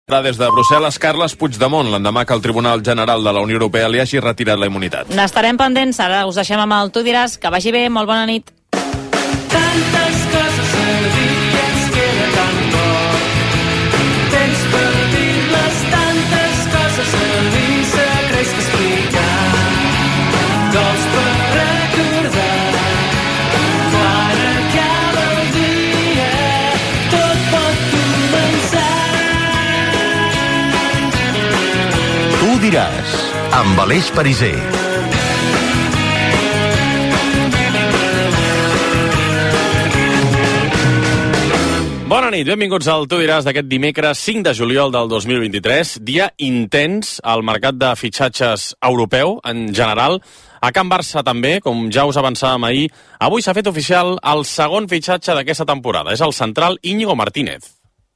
Des de Brussel·les, Carles Puigdemont, l'endemà que el Tribunal General de la Unió Europea li hagi retirat la immunitat. N'estarem pendents, ara us deixem amb el Tu diràs. Que vagi bé, molt bona nit. Tantes coses a dir que ens queda tan poc. Temps per dir-les, tantes coses a dir, secrets que explicar, gols per recordar. Quan acaba el dia, tot pot començar. Tu diràs, amb Aleix Pariser. Bona nit, benvinguts al Tu diràs d'aquest dimecres 5 de juliol del 2023, dia intens al mercat de fitxatges europeu en general. A Can Barça també, com ja us avançàvem ahir, avui s'ha fet oficial el segon fitxatge d'aquesta temporada. És el central Íñigo Martínez.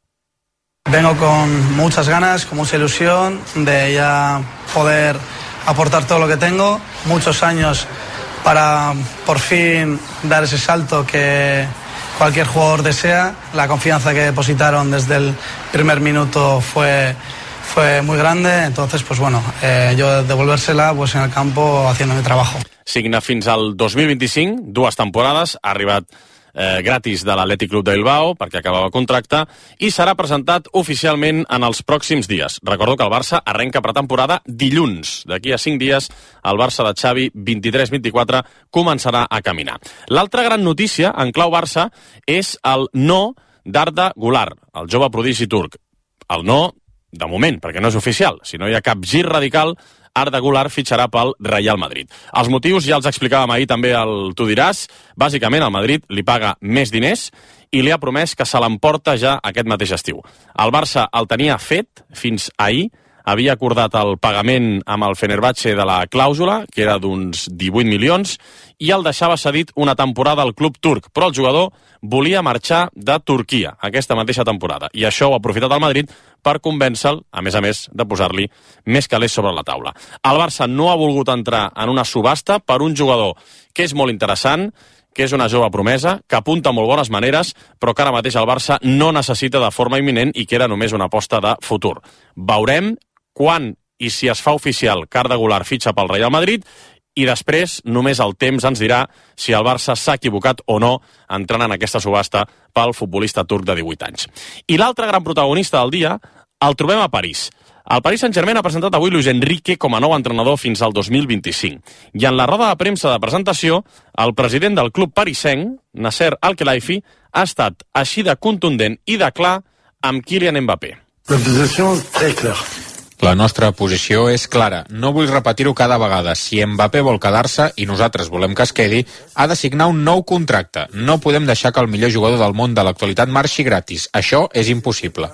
Vengo con muchas ganas, con mucha ilusión de ya poder aportar todo lo que tengo. Muchos años para por fin dar ese salto que cualquier jugador desea. La confianza que depositaron desde el primer minuto fue muy grande. Entonces, pues bueno, yo devolvérsela pues en el campo haciendo mi trabajo. Signa fins al 2025, 2 temporades, ha arribat gratis de l'Atlètic Club de Bilbao perquè acabava contracte i serà presentat oficialment en els pròxims dies. Recordo que el Barça arrenca pretemporada dilluns. D'aquí a 5 dies el Barça de Xavi 23-24 començarà a caminar. L'altra gran notícia en clau Barça és el no d'Arda Güler, el jove prodigi turc. El no de moment, perquè no és oficial. Si no hi ha cap gir radical, Arda Güler fitxarà pel Real Madrid. Els motius ja els explicàvem ahir també al Tu diràs. Bàsicament, el Madrid li paga més diners i li ha promès que se l'emporta ja aquest mateix estiu. El Barça el tenia fet fins ahir, havia acordat el pagament amb el Fenerbahçe de la clàusula, que era d'uns 18 milions, i el deixava cedit una temporada al club turc, però el jugador volia marxar de Turquia aquesta mateixa temporada, i això ho ha aprofitat el Madrid per convèncer-lo, a més, de posar-li més calés sobre la taula. El Barça no ha volgut entrar en una subhasta per un jugador que és molt interessant, que és una jove promesa, que apunta molt bones maneres, però que ara mateix el Barça no necessita de forma imminent i que era només una aposta de futur. Veurem quan i si es fa oficial que Arda Güler fitxa pel Real Madrid i després només el temps ens dirà si el Barça s'ha equivocat o no entrant en aquesta subhasta pel futbolista turc de 18 anys. I l'altre gran protagonista del dia el trobem a París. El Paris Saint-Germain ha presentat avui Luis Enrique com a nou entrenador fins al 2025. I en la roda de premsa de presentació, el president del club parisenc, Nasser Al-Khelaifi, ha estat així de contundent i de clar amb Kylian Mbappé. La nostra posició és clara. No vull repetir-ho cada vegada. Si Mbappé vol quedar-se i nosaltres volem que es quedi, ha de signar un nou contracte. No podem deixar que el millor jugador del món de l'actualitat marxi gratis. Això és impossible.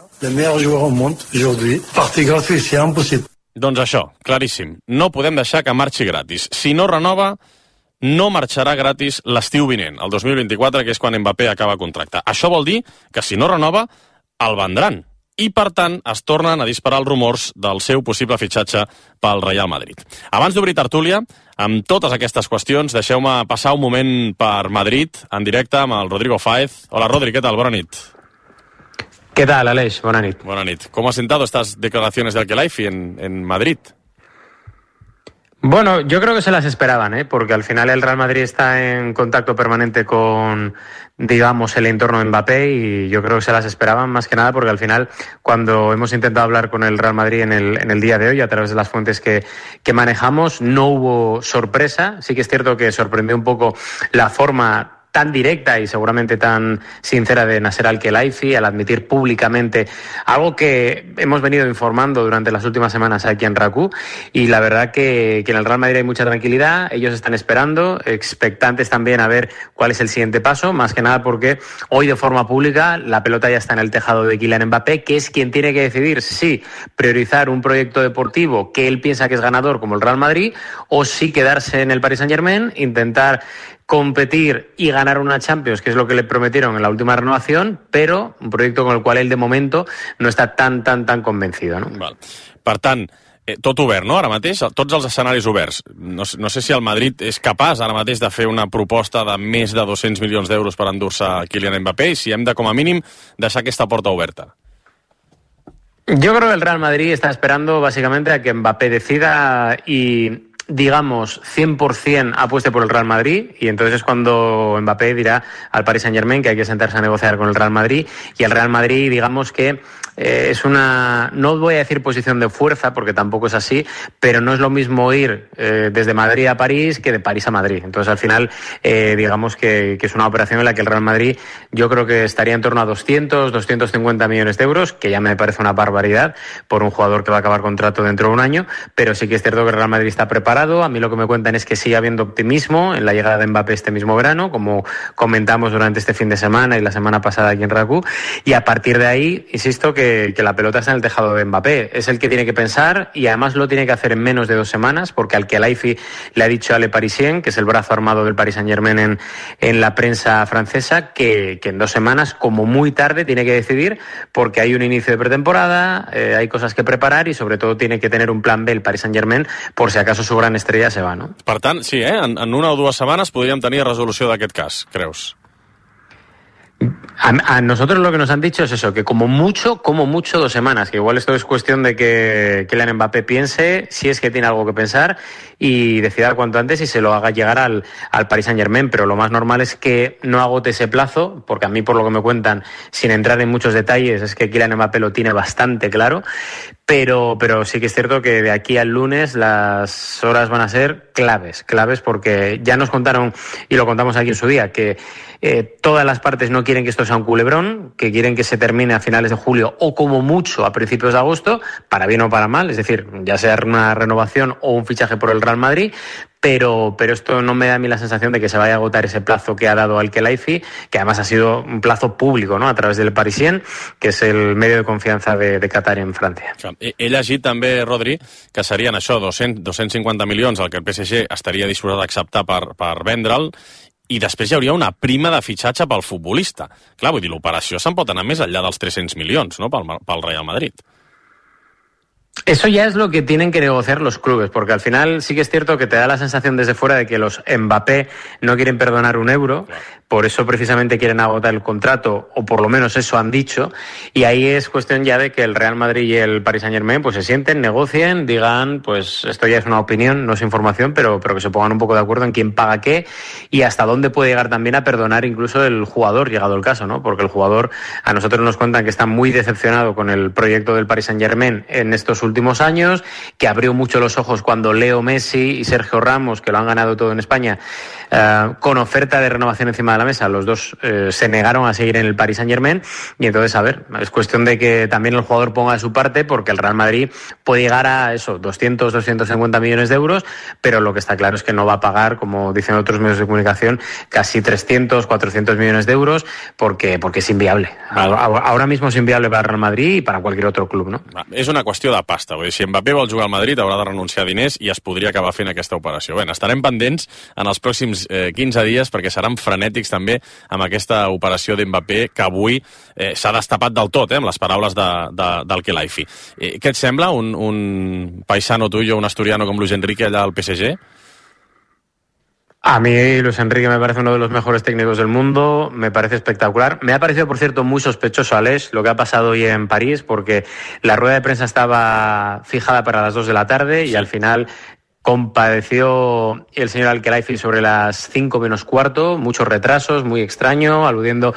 Doncs això, claríssim. No podem deixar que marxi gratis. Si no renova, no marxarà gratis l'estiu vinent, el 2024, que és quan Mbappé acaba contracte. Això vol dir que si no renova, el vendran. I, per tant, es tornen a disparar els rumors del seu possible fitxatge pel Real Madrid. Abans d'obrir tertúlia, amb totes aquestes qüestions, deixeu-me passar un moment per Madrid, en directe amb el Rodrigo Fáez. Hola, Rodri, ¿qué tal? Bona nit. ¿Qué tal, Aleix? Bona nit. Bona nit. ¿Cómo ha sentado estas declaraciones de Al-Khelaifi en Madrid? Bueno, yo creo que se las esperaban, porque al final el Real Madrid está en contacto permanente con, digamos, el entorno de Mbappé y yo creo que se las esperaban más que nada porque al final cuando hemos intentado hablar con el Real Madrid en el día de hoy a través de las fuentes que manejamos no hubo sorpresa. Sí que es cierto que sorprendió un poco la forma tan directa y seguramente tan sincera de Nasser Al-Khelaifi al admitir públicamente algo que hemos venido informando durante las últimas semanas aquí en RACU, y la verdad que en el Real Madrid hay mucha tranquilidad, ellos están esperando, expectantes también a ver cuál es el siguiente paso, más que nada porque hoy de forma pública la pelota ya está en el tejado de Kylian Mbappé, que es quien tiene que decidir si priorizar un proyecto deportivo que él piensa que es ganador como el Real Madrid o si quedarse en el Paris Saint-Germain, intentar competir y ganar una Champions, que es lo que le prometieron en la última renovación, però un proyecto con el cual ell de momento no està tan convencido, no? Val. Per tant, tot obert, no? Ara mateix, tots els escenaris oberts. No sé si el Madrid és capaç ara mateix de fer una proposta de més de 200 milions d'euros per endur-se Kylian Mbappé i si hem de, com a mínim, deixar aquesta porta oberta. Yo creo que el Real Madrid está esperando básicamente a que Mbappé decida y, digamos, 100% apueste por el Real Madrid, y entonces es cuando Mbappé dirá al Paris Saint-Germain que hay que sentarse a negociar con el Real Madrid, y el Real Madrid, digamos que es una, no voy a decir posición de fuerza porque tampoco es así, pero no es lo mismo ir desde Madrid a París que de París a Madrid. Entonces al final digamos que es una operación en la que el Real Madrid yo creo que estaría en torno a 200-250 millones de euros, que ya me parece una barbaridad por un jugador que va a acabar contrato dentro de un año, pero sí que es cierto que el Real Madrid está preparado. A mí lo que me cuentan es que sigue habiendo optimismo en la llegada de Mbappé este mismo verano, como comentamos durante este fin de semana y la semana pasada aquí en RACU, y a partir de ahí, insisto, que la pelota está en el tejado de Mbappé. Es el que tiene que pensar, y además lo tiene que hacer en menos de 2 semanas, porque al Khelaifi le ha dicho a Le Parisien, que es el brazo armado del Paris Saint-Germain en la prensa francesa, que en 2 semanas, como muy tarde, tiene que decidir, porque hay un inicio de pretemporada, hay cosas que preparar y sobre todo tiene que tener un plan B el Paris Saint-Germain por si acaso su gran estrella se va, ¿no? Per tant, sí, en 1 o 2 setmanes podríem tenir resolució d'aquest cas, creus? A nosotros lo que nos han dicho es eso, que como mucho 2 semanas, que igual esto es cuestión de que Kylian Mbappé piense, si es que tiene algo que pensar, y decida cuanto antes y se lo haga llegar al Paris Saint-Germain, pero lo más normal es que no agote ese plazo, porque a mí, por lo que me cuentan, sin entrar en muchos detalles, es que Kylian Mbappé lo tiene bastante claro, pero sí que es cierto que de aquí al lunes las horas van a ser claves, porque ya nos contaron, y lo contamos aquí en su día, que todas las partes no quieren que esto sea un culebrón, que quieren que se termine a finales de julio o como mucho a principios de agosto, para bien o para mal, es decir, ya sea una renovación o un fichaje por el Real Madrid, pero esto no me da a mí la sensación de que se vaya a agotar ese plazo que ha dado al Khelaifi, que además ha sido un plazo público, ¿no?, a través del Parisien, que és el medio de confiança de Qatar en França. He llegit també, Rodri, que serien això, 250 milions, el que el PSG estaria disposat a acceptar per vendre'l, i després hi hauria una prima de fitxatge pel futbolista. Clar, vull dir, l'operació se'n pot anar més enllà dels 300 milions, no?, pel Real Madrid. Eso ya es lo que tienen que negociar los clubes, porque al final sí que es cierto que te da la sensación desde fuera de que los Mbappé no quieren perdonar un euro, por eso precisamente quieren agotar el contrato, o por lo menos eso han dicho, y ahí es cuestión ya de que el Real Madrid y el Paris Saint-Germain pues se sienten, negocien, digan, pues esto ya es una opinión, no es información, pero que se pongan un poco de acuerdo en quién paga qué y hasta dónde puede llegar también a perdonar incluso el jugador, llegado el caso, ¿no? Porque el jugador, a nosotros nos cuentan que está muy decepcionado con el proyecto del Paris Saint-Germain en estos últimos años, que abrió mucho los ojos cuando Leo Messi y Sergio Ramos, que lo han ganado todo en España, con oferta de renovación encima de la mesa, los dos se negaron a seguir en el Paris Saint-Germain, y entonces, a ver, es cuestión de que también el jugador ponga de su parte, porque el Real Madrid puede llegar a eso, 250 millones de euros, pero lo que está claro es que no va a pagar, como dicen otros medios de comunicación, casi 400 millones de euros, porque es inviable. Ahora mismo es inviable para el Real Madrid y para cualquier otro club, ¿no? És una qüestió de pasta, vull dir, si Mbappé vol jugar al Madrid haurà de renunciar a diners i es podria acabar fent aquesta operació. Bé, estarem pendents en els pròxims 15 dies perquè seran frenètics també amb aquesta operació d'Mbappé que avui s'ha destapat del tot, amb les paraules del Khelaifi. Què et sembla un paisano tuyo, un asturiano com Luis Enrique allà al PSG? A mí Luis Enrique me parece uno de los mejores técnicos del mundo, me parece espectacular. Me ha parecido, por cierto, muy sospechoso, Aleix, lo que ha pasado hoy en París, porque la rueda de prensa estaba fijada para las 2 de la tarde y al final compadeció el señor Al-Khelaifi sobre las 5 menos cuarto, muchos retrasos, muy extraño, aludiendo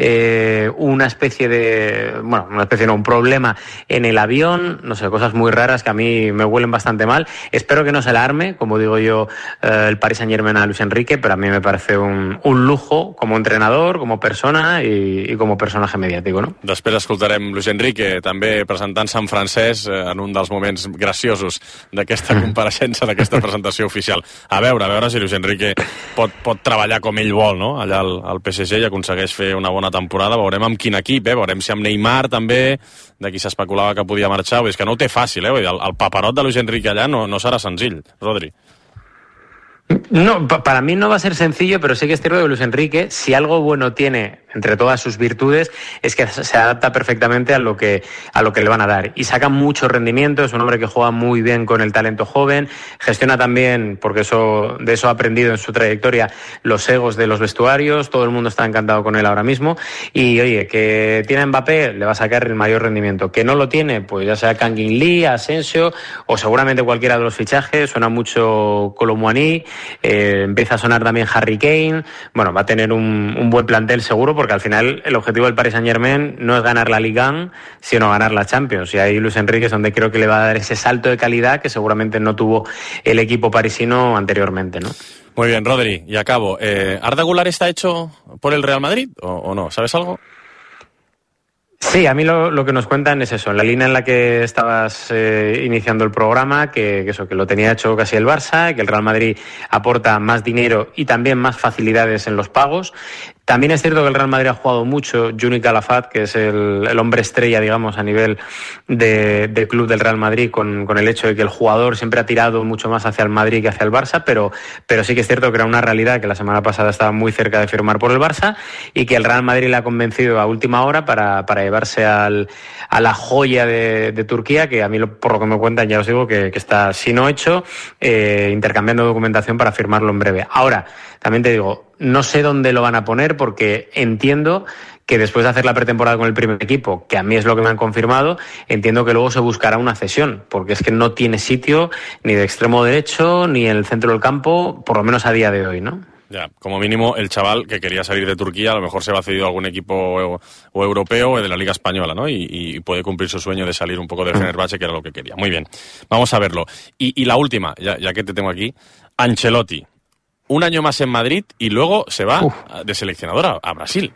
un problema en el avión, no sé, cosas muy raras que a mí me huelen bastante mal. Espero que no se la arme, como digo yo, el Paris Saint-Germain a Luis Enrique, pero a mí me parece un lujo como entrenador, como persona y como personaje mediático, no? Després escoltarem Luis Enrique també presentant-se en francès en un dels moments graciosos d'aquesta compareixença, d'aquesta presentació oficial. A veure si Luis Enrique pot treballar com ell vol, no?, allà al PSG, i aconsegueix fer una bona temporada. Veurem amb quin equip, veurem si amb Neymar també, de qui s'especulava que podia marxar. És que no ho té fàcil, el paperot de Luis Enrique allà no serà senzill, Rodri. No, para mí no va a ser sencillo, pero sí que es cierto que Luis Enrique, si algo bueno tiene entre todas sus virtudes, es que se adapta perfectamente a lo que le van a dar. Y saca mucho rendimiento, es un hombre que juega muy bien con el talento joven, gestiona también, porque de eso ha aprendido en su trayectoria, los egos de los vestuarios, todo el mundo está encantado con él ahora mismo. Y oye, que tiene a Mbappé, le va a sacar el mayor rendimiento. Que no lo tiene, pues ya sea Kangin Lee, Asensio, o seguramente cualquiera de los fichajes, suena mucho Kolo Muani. Empieza a sonar también Harry Kane. Bueno, va a tener un buen plantel seguro, porque al final el objetivo del Paris Saint-Germain no es ganar la Ligue 1, sino ganar la Champions. Y ahí Luis Enrique es donde creo que le va a dar ese salto de calidad que seguramente no tuvo el equipo parisino anteriormente, ¿no? Muy bien, Rodri, y acabo. ¿Arda Güler está hecho por el Real Madrid o no? ¿Sabes algo? Sí, a mí lo que nos cuentan es eso, en la línea en la que estabas iniciando el programa, que lo tenía hecho casi el Barça, que el Real Madrid aporta más dinero y también más facilidades en los pagos. También es cierto que el Real Madrid ha jugado mucho Juni Calafat, que es el hombre estrella, digamos, a nivel de club del Real Madrid, con el hecho de que el jugador siempre ha tirado mucho más hacia el Madrid que hacia el Barça, pero sí que es cierto que era una realidad que la semana pasada estaba muy cerca de firmar por el Barça y que el Real Madrid le ha convencido a última hora para llevarse a la joya de Turquía, que a mí, por lo que me cuentan, ya os digo que está, si no hecho, intercambiando documentación para firmarlo en breve. Ahora, también te digo, no sé dónde lo van a poner, porque entiendo que después de hacer la pretemporada con el primer equipo, que a mí es lo que me han confirmado, entiendo que luego se buscará una cesión, porque es que no tiene sitio ni de extremo derecho ni en el centro del campo, por lo menos a día de hoy, ¿no? Ya, como mínimo el chaval que quería salir de Turquía a lo mejor se va cedido a algún equipo o europeo o de la Liga Española, ¿no? Y puede cumplir su sueño de salir un poco del Fenerbahce, que era lo que quería. Muy bien, vamos a verlo. Y la última, ya que te tengo aquí, Ancelotti. Un año más en Madrid y luego se va de seleccionador a Brasil.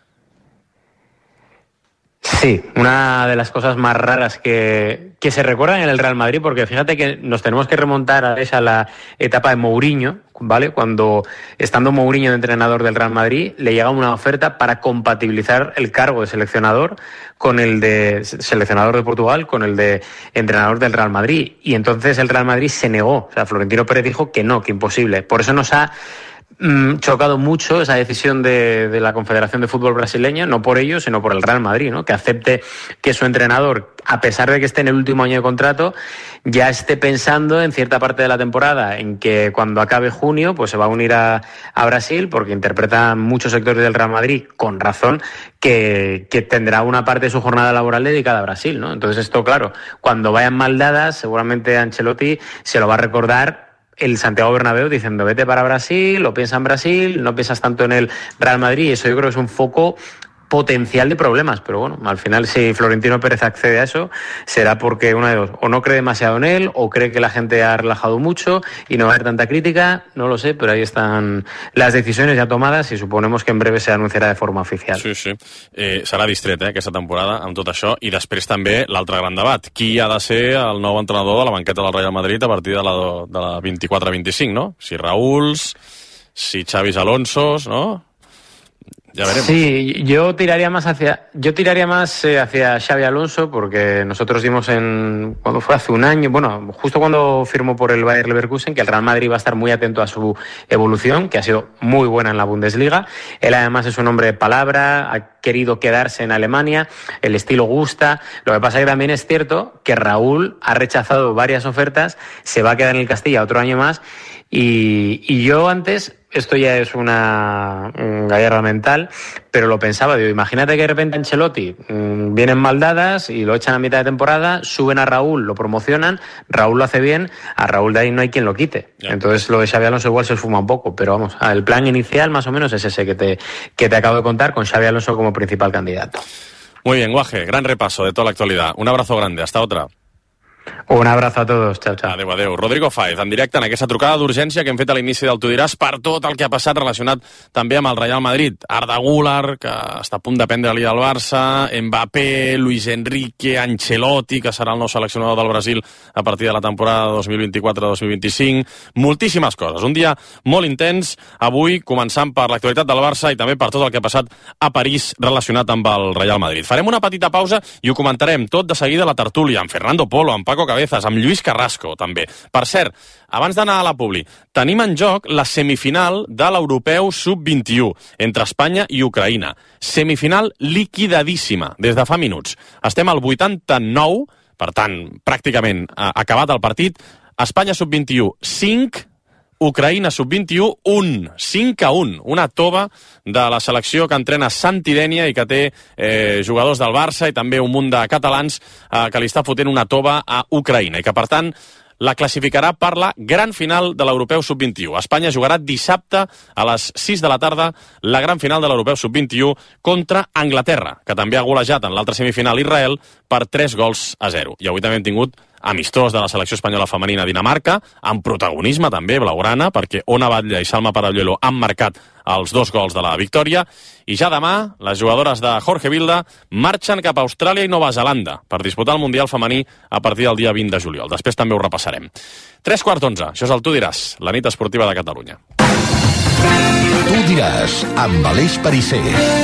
Sí, una de las cosas más raras que se recuerdan en el Real Madrid, porque fíjate que nos tenemos que remontar a la etapa de Mourinho, ¿vale? Cuando, estando Mourinho de entrenador del Real Madrid, le llega una oferta para compatibilizar el cargo de seleccionador con el de seleccionador de Portugal con el de entrenador del Real Madrid. Y entonces el Real Madrid se negó. O sea, Florentino Pérez dijo que no, que imposible. Por eso nos ha chocado mucho esa decisión de la Confederación de Fútbol Brasileña, no por ello, sino por el Real Madrid, ¿no? Que acepte que su entrenador, a pesar de que esté en el último año de contrato, ya esté pensando en cierta parte de la temporada en que cuando acabe junio pues se va a unir a Brasil, porque interpretan muchos sectores del Real Madrid, con razón, que tendrá una parte de su jornada laboral dedicada a Brasil, ¿no? Entonces esto, claro, cuando vayan mal dadas, seguramente Ancelotti se lo va a recordar el Santiago Bernabéu diciendo vete para Brasil, o piensa en Brasil, no piensas tanto en el Real Madrid, y eso yo creo que es un foco potencial de problemas, pero bueno, al final si Florentino Pérez accede a eso, será porque una de dos, o no cree demasiado en él, o cree que la gente ha relajado mucho y no va a haber tanta crítica, no lo sé, pero ahí están las decisiones ya tomadas i suponemos que en breve se anunciarà de forma oficial. Sí, sí. Serà distret, aquesta temporada, amb tot això, i després també l'altre gran debat. Qui ha de ser el nou entrenador de la banqueta del Real Madrid a partir de la 24-25, no? Si Raúl, si Xavi Alonso, ¿no? Ya veremos. Sí, yo tiraría más hacia Xavi Alonso, porque nosotros dimos cuando fue hace un año, bueno, justo cuando firmó por el Bayer Leverkusen, que el Real Madrid va a estar muy atento a su evolución, que ha sido muy buena en la Bundesliga. Él además es un hombre de palabra, ha querido quedarse en Alemania, el estilo gusta. Lo que pasa es que también es cierto que Raúl ha rechazado varias ofertas, se va a quedar en el Castilla otro año más, y yo antes, esto ya es una gallarda mental, pero lo pensaba, digo, imagínate que de repente Ancelotti vienen mal dadas y lo echan a mitad de temporada, suben a Raúl, lo promocionan, Raúl lo hace bien, a Raúl de ahí no hay quien lo quite. Ya. Entonces lo de Xavi Alonso igual se esfuma un poco, pero vamos, el plan inicial más o menos es ese que te acabo de contar, con Xavi Alonso como principal candidato. Muy bien, Guaje, gran repaso de toda la actualidad. Un abrazo grande, hasta otra. Un abrazo a tots, xau, xau. Adéu, adéu. Rodrigo Fáez, en directe en aquesta trucada d'urgència que hem fet a l'inici del Tu diràs per tot el que ha passat relacionat també amb el Real Madrid. Arda Güler, que està a punt de prendre-li al Barça, Mbappé, Luis Enrique, Ancelotti, que serà el nou seleccionador del Brasil a partir de la temporada 2024-2025. Moltíssimes coses. Un dia molt intens, avui començant per l'actualitat del Barça i també per tot el que ha passat a París relacionat amb el Real Madrid. Farem una petita pausa i ho comentarem tot de seguida a la tertúlia amb Fernando Polo, amb Paco Cabezas, amb Lluís Carrasco, també. Per cert, abans d'anar a la publi, tenim en joc la semifinal de l'Europeu Sub-21 entre Espanya i Ucraïna. Semifinal liquidadíssima, des de fa minuts. Estem al 89, per tant, pràcticament acabat el partit. Espanya Sub-21, 5, Ucraïna Sub-21, 1, 5-1. Una tova de la selecció que entrena Santi Dénia i que té jugadors del Barça i també un munt de catalans que li està fotent una tova a Ucraïna i que, per tant, la classificarà per la gran final de l'Europeu Sub-21. Espanya jugarà dissabte a les 6 de la tarda la gran final de l'Europeu Sub-21 contra Anglaterra, que també ha golejat en l'altra semifinal Israel per 3-0. I avui també hem tingut amistós de la selecció espanyola femenina a Dinamarca, amb protagonisme també blaugrana, perquè Ona Batlle i Salma Paralluelo han marcat els 2 gols de la victòria, i ja demà les jugadores de Jorge Vilda marxen cap a Austràlia i Nova Zelanda per disputar el Mundial femení a partir del dia 20 de juliol. Després també ho repassarem. 3:15, això és el Tu diràs, la nit esportiva de Catalunya. Tu diràs, amb Aleix Perisser.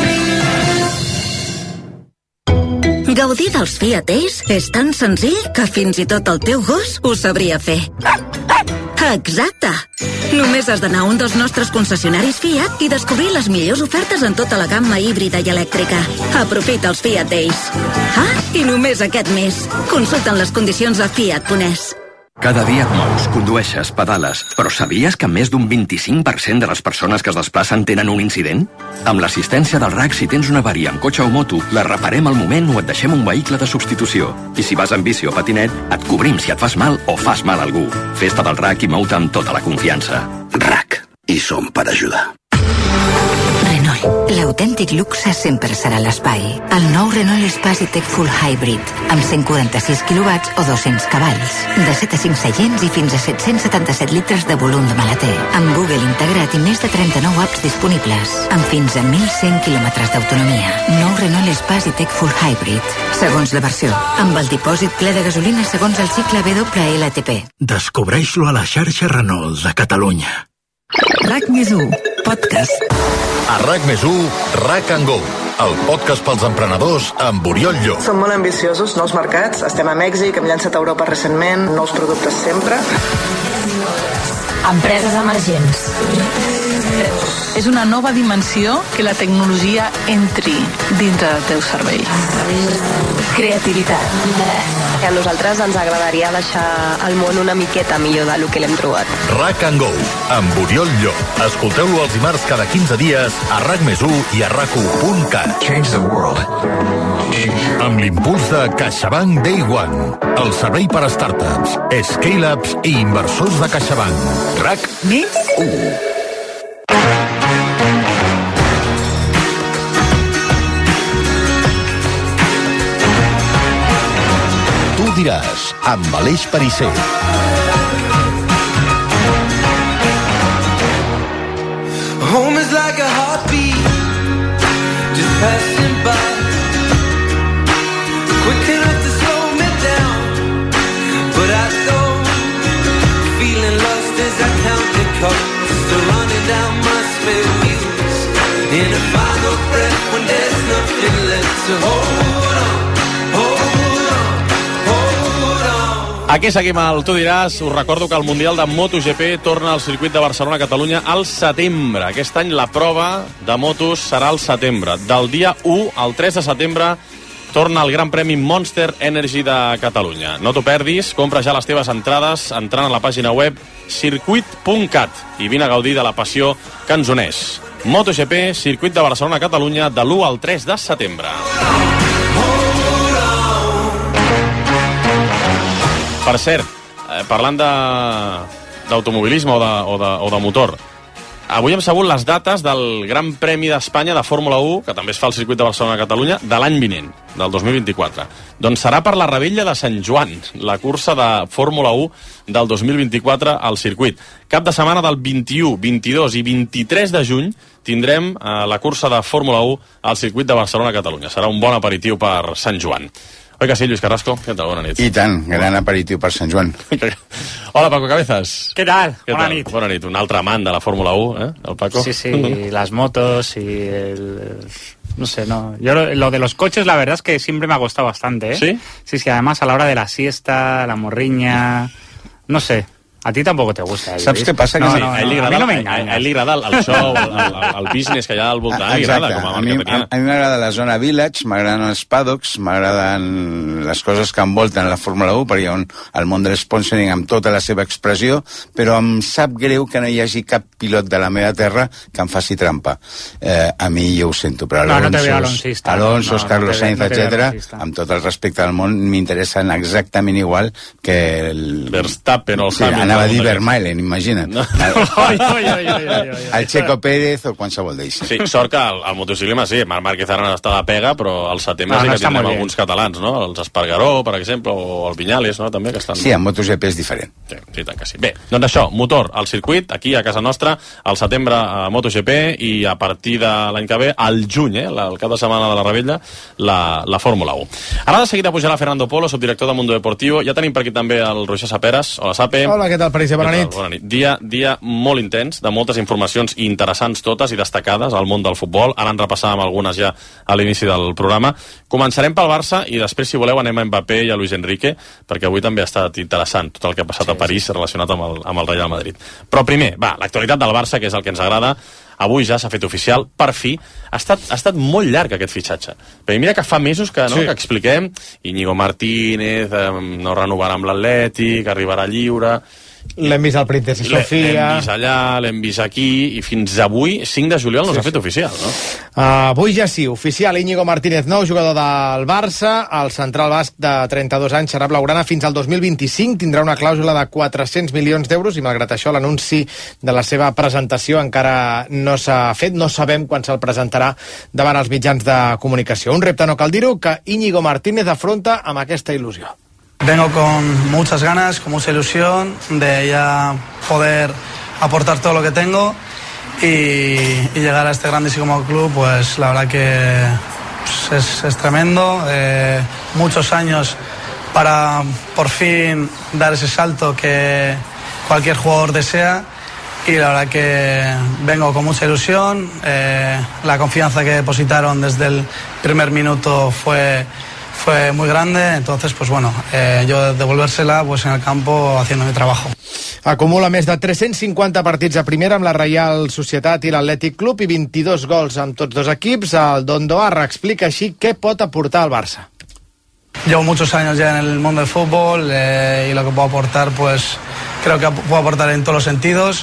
Gaudir dels Fiat Ace és tan senzill que fins i tot el teu gos ho sabria fer. Exacte! Només has d'anar a un dels nostres concessionaris Fiat i descobrir les millors ofertes en tota la gamma híbrida i elèctrica. Aprofita els Fiat Ace. I només aquest mes. Consulta'n les condicions a fiat.es. Cada dia et mous, condueixes, pedales, però sabies que més d'un 25% de les persones que es desplacen tenen un incident? Amb l'assistència del RAC, si tens una avaria amb cotxe o moto, la reparem al moment o et deixem un vehicle de substitució. I si vas en bici o patinet, et cobrim si et fas mal o fas mal a algú. Festa del RAC i mou-te amb tota la confiança. RAC. I som per ajudar. Renault. L'autèntic luxe sempre serà a l'espai. El nou Renault Espace Tech Full Hybrid, amb 146 kW o 200 cavalls. De 7 a 5 seients i fins a 777 litres de volum de maleter. Amb Google integrat i més de 39 apps disponibles. Amb fins a 1.100 quilòmetres d'autonomia. Nou Renault Espace Tech Full Hybrid. Segons la versió. Amb el dipòsit ple de gasolina segons el cicle WLTP. Descobreix-lo a la xarxa Renault de Catalunya. RAC+1, podcast. A RAC+1, RAC & Go, el podcast pels emprenedors amb Oriol Llop. Som molt ambiciosos, nous mercats, estem a Mèxic, hem llançat a Europa recentment, nous productes sempre. Empreses emergents. És una nova dimensió que la tecnologia entri dintre del teu cervell. Creativitat. A nosaltres ens agradaria deixar el món una miqueta millor del que l'hem trobat. RAC & Go, amb Oriol Llop. Escolteu-lo els dimarts cada 15 dies a RAC+1 i a RAC1.cat. Change the world. Amb l'impuls de CaixaBank Day One, el servei per a startups, scale-ups i inversors de CaixaBank. RAC+1. Tu diràs, amb Aleix Perisser. Home is like a heartbeat, just passing by, quick enough to slow me down, but I don't, feeling lost as I count the costs, running down my spare wheels, in a final breath when there's nothing left to hold on. Aquí seguim al Tu diràs. Us recordo que el Mundial de MotoGP torna al circuit de Barcelona-Catalunya al setembre. Aquest any la prova de motos serà al setembre. Del dia 1 al 3 de setembre torna el Gran Premi Monster Energy de Catalunya. No t'ho perdis, compra ja les teves entrades entrant a la pàgina web circuit.cat i vine a gaudir de la passió que ens uneix. MotoGP, circuit de Barcelona-Catalunya, de l'1 al 3 de setembre. Per cert, parlant d'automobilisme o de motor, avui hem sabut les dates del Gran Premi d'Espanya de Fórmula 1, que també es fa al circuit de Barcelona-Catalunya, de l'any vinent, del 2024. Doncs serà per la Rebella de Sant Joan, la cursa de Fórmula 1 del 2024 al circuit. Cap de setmana del 21, 22 i 23 de juny tindrem la cursa de Fórmula 1 al circuit de Barcelona-Catalunya. Serà un bon aperitiu per Sant Joan. Oi que sí, Lluís Carrasco? Què tal? Bona nit. I tant, gran aperitiu per Sant Joan. Hola, Paco Cabezas. ¿Qué tal? Bona nit. Bona nit. Un altre amant de la Fórmula 1, el Paco. Sí, las motos y no sé, no. Yo lo de los coches, la verdad es que siempre me ha costado bastante, ¿eh? ¿Sí? Sí, además a la hora de la siesta, la morriña, no sé. A ti tampoco te gusta. Saps què passa? A ell li agrada el show, el business que hi ha al voltant. Exacte. A mi m'agrada la zona village, m'agraden els paddocks, m'agraden les coses que envolten la Fórmula 1, perquè hi ha el món de l'esponsoring amb tota la seva expressió, però em sap greu que no hi hagi cap pilot de la meva terra que em faci trampa. A mi jo ho sento, però Alonso, Carlos Sainz, etc., amb tot el respecte del món, m'interessen exactament igual que el Verstappen o el Hamilton. Anava a dir Vermaelen, imagina't. El Checo Pérez o qualsevol d'ells. Sí, sort que el motociclisme sí, Marc Márquez ara està de pega, però al setembre sí que tindrem alguns catalans, no? Els Espargaró, per exemple, o el Viñales, no? També, que estan... Sí, en MotoGP és diferent. Sí, tant que sí. Bé, doncs això, motor al circuit, aquí a casa nostra, al setembre a MotoGP, i a partir de l'any que ve, al juny, el cap de setmana de la Rebella, la Fórmula 1. Ara de seguida pujarà Fernando Polo, subdirector de Mundo Deportivo. Ja tenim per aquí també el Roger Saperas. Hola, Sape. Hola, què tal, París? Bona nit. Bona nit. Dia molt intens, de moltes informacions interessants totes i destacades al món del futbol. Ara en repassàvem algunes ja a l'inici del programa. Començarem pel Barça i després, si voleu, anem a Mbappé i a Luis Enrique, perquè avui també ha estat interessant tot el que ha passat a París relacionat amb el Real Madrid. Però primer, l'actualitat del Barça, que és el que ens agrada. Avui ja s'ha fet oficial, per fi. Ha estat molt llarg aquest fitxatge. Perquè mira que fa mesos que expliquem, Íñigo Martínez no renovarà amb l'Atlètic, arribarà lliure... L'hem vist al Princesa Sofia... L'hem vist allà, l'hem vist aquí, i fins avui, 5 de juliol, no s'ha fet oficial, no? Avui ja sí, oficial. Íñigo Martínez, nou jugador del Barça, el central basc de 32 anys serà blaugrana fins al 2025, tindrà una clàusula de 400 milions d'euros i malgrat això l'anunci de la seva presentació encara no s'ha fet, no sabem quan se'l presentarà davant els mitjans de comunicació. Un repte, no cal dir-ho, que Íñigo Martínez afronta amb aquesta il·lusió. Vengo con muchas ganas, con mucha ilusión de ya poder aportar todo lo que tengo y llegar a este grandísimo club, pues la verdad que es tremendo. Muchos años para por fin dar ese salto que cualquier jugador desea y la verdad que vengo con mucha ilusión. La confianza que depositaron desde el primer minuto fue muy grande, entonces pues bueno, yo devolvérsela pues en el campo haciendo mi trabajo. Acumula més de 350 partits a primera amb la Reial Societat i l'Atlètic Club i 22 gols amb tots dos equips. El Don Doarra explica així què pot aportar al Barça. Llevo muchos años ya en el mundo del fútbol y lo que puedo aportar pues creo que puedo aportar en todos los sentidos.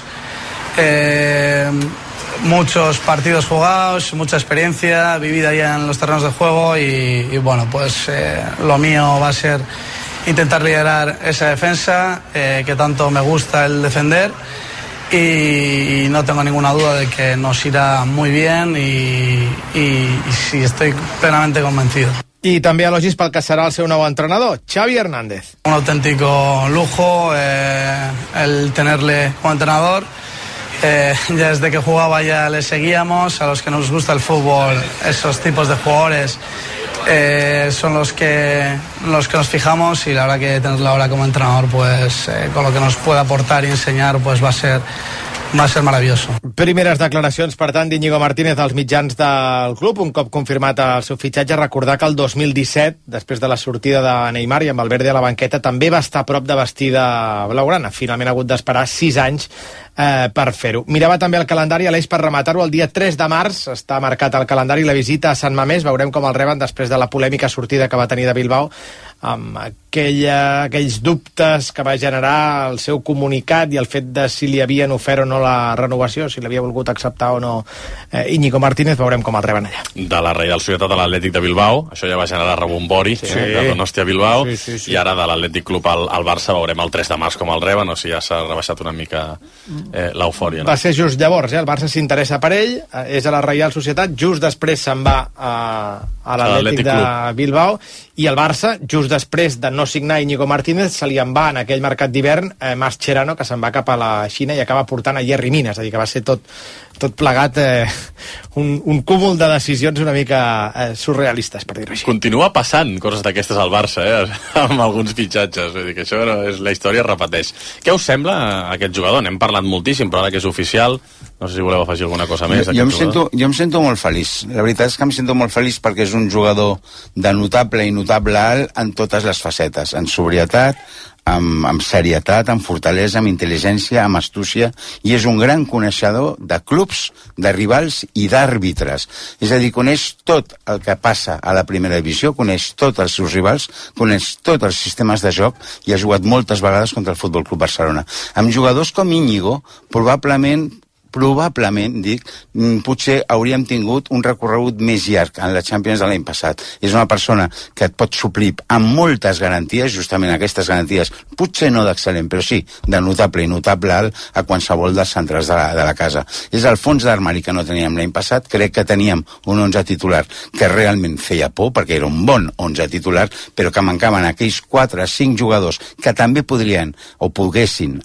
Muchos partidos jugados, mucha experiencia vivida ya en los terrenos de juego y bueno, pues lo mío va a ser intentar liderar esa defensa que tanto me gusta el defender y no tengo ninguna duda de que nos irá muy bien y sí, estoy plenamente convencido. I també elogis pel que serà el seu nou entrenador, Xavi Hernández. Un auténtico lujo el tenerle como entrenador. Ya desde que jugaba ya le seguíamos. A los que nos gusta el fútbol, esos tipos de jugadores son los que nos fijamos y la verdad que tenerlo ahora como entrenador pues con lo que nos puede aportar y enseñar pues va a ser maravilloso. Primeres declaracions, per tant, d'Íñigo Martínez als mitjans del club, un cop confirmat el seu fitxatge. Recordar que el 2017, després de la sortida de Neymar i amb el Valverde a la banqueta, també va estar a prop de vestir de blaugrana. Finalment ha hagut d'esperar 6 anys per fer-ho. Mirava també el calendari, Aleix, per rematar-ho, el dia 3 de març està marcat el calendari la visita a Sant Mamés. Veurem com el reben després de la polèmica sortida que va tenir de Bilbao, amb aquells dubtes que va generar el seu comunicat i el fet de si li havien ofert o no la renovació, si l'havia volgut acceptar o no Íñigo Martínez. Veurem com el reben allà. De la Reial Societat a l'Atlètic de Bilbao, això ja va generar rebombori, de Donostia a Bilbao, i ara de l'Atlètic Club al Barça veurem el 3 de març com el reben, o si ja s'ha rebaixat una mica l'eufòria. Va ser just llavors, el Barça s'interessa per ell, és a la Reial Societat, just després se'n va a l'Atlètic de Bilbao, i el Barça, just després de no signar Íñigo Martínez, se li en va en aquell mercat d'hivern Mascherano, que se'n va cap a la Xina i acaba portant a Yerry Mina, és a dir, que va ser tot tot plegat un cúmul de decisions una mica surrealistes, per dir-ho així. Continua passant coses d'aquestes al Barça, amb alguns fitxatges. Vull dir que això la història es repeteix. Què us sembla aquest jugador? N'hem parlat moltíssim, però ara que és oficial, no sé si voleu afegir alguna cosa més. Jo em sento molt feliç. La veritat és que em sento molt feliç perquè és un jugador de notable i notable alt en totes les facetes, en sobrietat, amb serietat, amb fortalesa, amb intel·ligència, amb astúcia, i és un gran coneixedor de clubs, de rivals i d'àrbitres. És a dir, coneix tot el que passa a la primera divisió, coneix tots els seus rivals, coneix tots els sistemes de joc i ha jugat moltes vegades contra el Futbol Club Barcelona. Amb jugadors com Íñigo, probablement, dic, potser hauríem tingut un recorregut més llarg en la Champions de l'any passat. És una persona que et pot suplir amb moltes garanties, justament aquestes garanties, potser no d'excel·lent, però sí de notable i notable alt a qualsevol dels centres de la casa. És el fons d'armari que no teníem l'any passat. Crec que teníem un 11 titular que realment feia por, perquè era un bon 11 titular, però que mancaven aquells 4 o 5 jugadors que també podrien o poguessin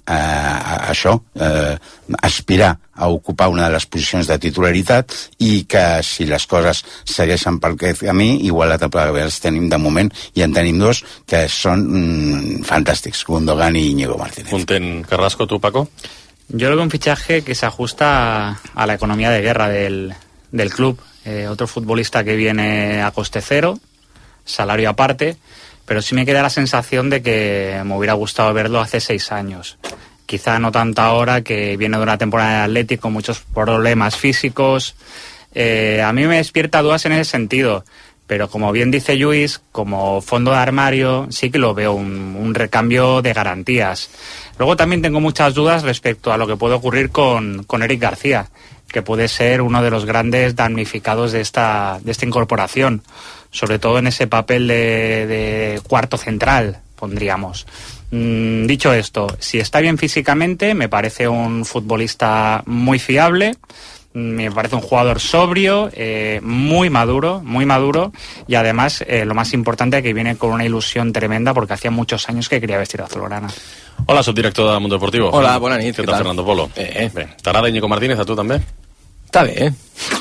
aspirar a ocupar una de les posicions de titularitat, i que si les coses segueixen pel camí, igual la temporada que els tenim de moment, i en tenim 2 que són fantàstics, Gundogan y Íñigo Martínez. Content, Carrasco, tú, Paco? Yo creo que un fichaje que se ajusta a la economía de guerra del club. Otro futbolista que viene a coste cero, salario aparte, pero sí me queda la sensación de que me hubiera gustado verlo hace 6 años. Quizá no tanto ahora, que viene de una temporada de Atlético con muchos problemas físicos. A mí me despierta dudas en ese sentido, pero como bien dice Lluís, como fondo de armario sí que lo veo un recambio de garantías. Luego también tengo muchas dudas respecto a lo que puede ocurrir con Eric García, que puede ser uno de los grandes damnificados de esta incorporación, sobre todo en ese papel de cuarto central, pondríamos. Dicho esto, si está bien físicamente, me parece un futbolista muy fiable, me parece un jugador sobrio, muy maduro, y además lo más importante, que viene con una ilusión tremenda, porque hacía muchos años que quería vestir azulgrana. Hola, subdirector de Mundo Deportivo. Hola, bona nit. Què tal, Fernando Polo? Bé. T'agrada Íñigo Martínez, a tu també? Està bé.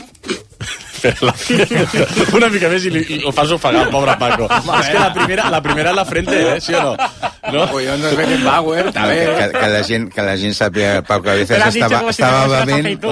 Una mica més i ho fas ofegar, el pobre Paco. És que la primera a la frente, sí o no? Collons, es Beckenbauer, està bé. Que la gent sàpiga, Pau, que a veces estava bevent...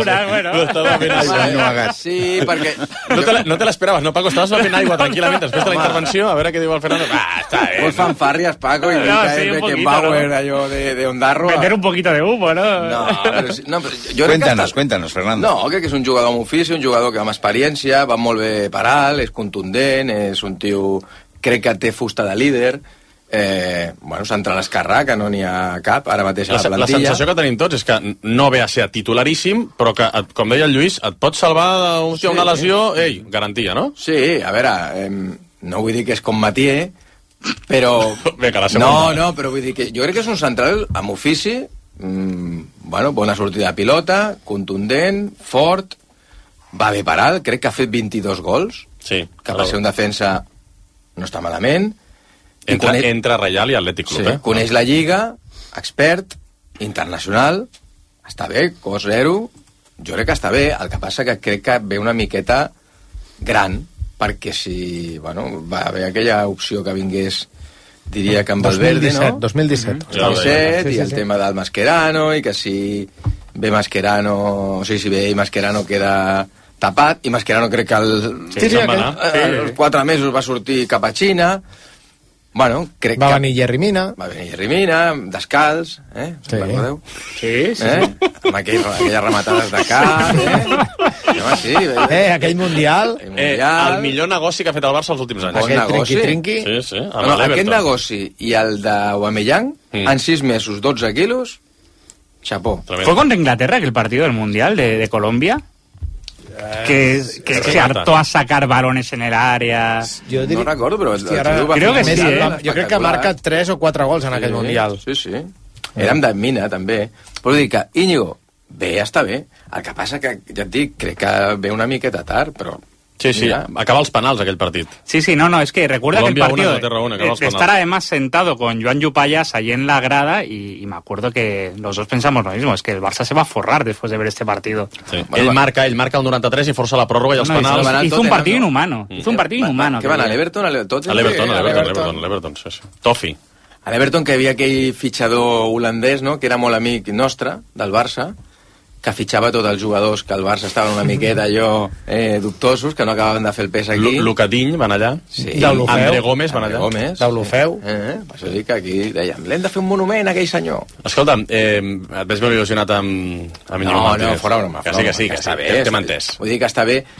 No hagas. Sí, perquè... No te l'esperaves, no, Paco? Estaves bevent aigua tranquil·lament després de la intervenció, a veure què diu el Fernando. Està bé. Vols fanfàrries, Paco, i que Beckenbauer, allò de Ondarro... Meter un poquito de humo, ¿no? No, però Cuéntanos, Fernando. No, crec que és un jugador amb ofici, un jugador que amb experiència, va molt bé per alt, és contundent, és un tio, crec que té fusta de líder, central esquerrà, que no n'hi ha cap ara mateix a la plantilla. La sensació que tenim tots és que no ve a ser titularíssim, però que, com deia el Lluís, et pot salvar una lesió, garantia, no? Sí, a veure, no vull dir que és com Mathieu, però... Bé, que la segona... No, però vull dir que jo crec que és un central amb ofici, bona sortida de pilota, contundent, fort, va bé per alt, crec que ha fet 22 gols, sí, que per ser un defensa no està malament. Entre Reial i Atlètic Club, Coneix la Lliga, expert, internacional, està bé, cost zero, jo crec que està bé, el que passa que crec que ve una miqueta gran, perquè si, va haver aquella opció que vingués, diria que amb Valverde, no? 2017. I el tema del Mascherano, i que si ve Mascherano, o sigui, si ve Mascherano queda tapat, i Mascherano crec que als 4 mesos va sortir cap a Xina. Crec va venir Jerry Mina, descalç, sí. Recordeu? Sí. Amb aquelles rematades de cap, sí. Aquell Mundial. El millor negoci que ha fet el Barça els últims anys. Aquell trinqui. Sí. Aquest negoci i el d'Aubameyang, en 6 mesos, 12 quilos, chapó. ¿Fue contra Inglaterra aquel partido del Mundial de Colombia? Que se hartó a sacar balones en el área. No recordo, però... Creo que sí, Jo crec que ha marcat 3 o 4 gols en aquell Mundial. Sí. Érem de Mina, també. Però dir que Íñigo, bé, està bé. El que passa que, ja et dic, crec que ve una miqueta tard, però Sí, Mira. acaba els penals aquell partit. Sí, no, es que recuerda Colombia que el partido 1, Inglaterra 1, acaba los de penales. estar además sentado con Joan Yupayas allí en la grada y me acuerdo que los dos pensamos lo mismo, es que el Barça se va a forrar después de ver este partido. Sí. Ell marca el 93 i força la pròrroga i els penals. Hizo un partido inhumano. Hizo un partido inhumano. Què van, a l'Everton? A l'Everton. Sí. Toffee. A l'Everton, que hi havia aquell fitxador holandès, no?, que era molt amic nostre, del Barça, que fitxava tots els jugadors, que el Barça estava una miqueta allò dubtosos, que no acabaven de fer el pes aquí. Lucadiny van allà. Sí. André Gómez van allà. Deulofeu. Per això dic que aquí dèiem, l'hem de fer un monument a aquell senyor. Escolta, et veig molt il·lusionat amb Íñigo Martínez. No, fora broma. Que sí. Està bé. T'hem entès. Vull dir que està bé,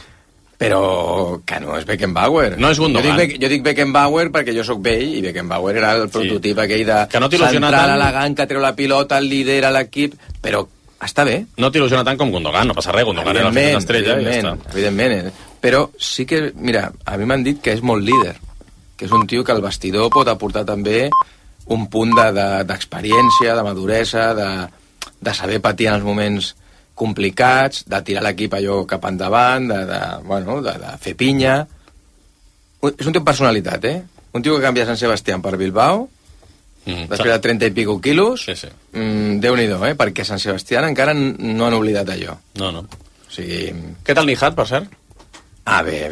però que no és Beckenbauer. No és Gundogan. Jo dic Beckenbauer perquè jo sóc vell i Beckenbauer era el prototip aquell de que no central elegant, que treu la pilota, el lidera l'equip, però està bé. No t'il·lusiona tant com Gundogan, no passa res, Gundogan era el fill d'estrella i ja està. Evidentment, però sí que, mira, a mi m'han dit que és molt líder, que és un tio que al vestidor pot aportar també un punt d'experiència, de maduresa, de saber patir en els moments complicats, de tirar l'equip allò cap endavant, de fer pinya. És un tio amb personalitat, Un tio que canvia Sant Sebastián per Bilbao, després de 30 i pico quilos, Déu-n'hi-do, perquè Sant Sebastián encara no han oblidat allò. No. O sigui... Què tal Nihat, per cert? Bé.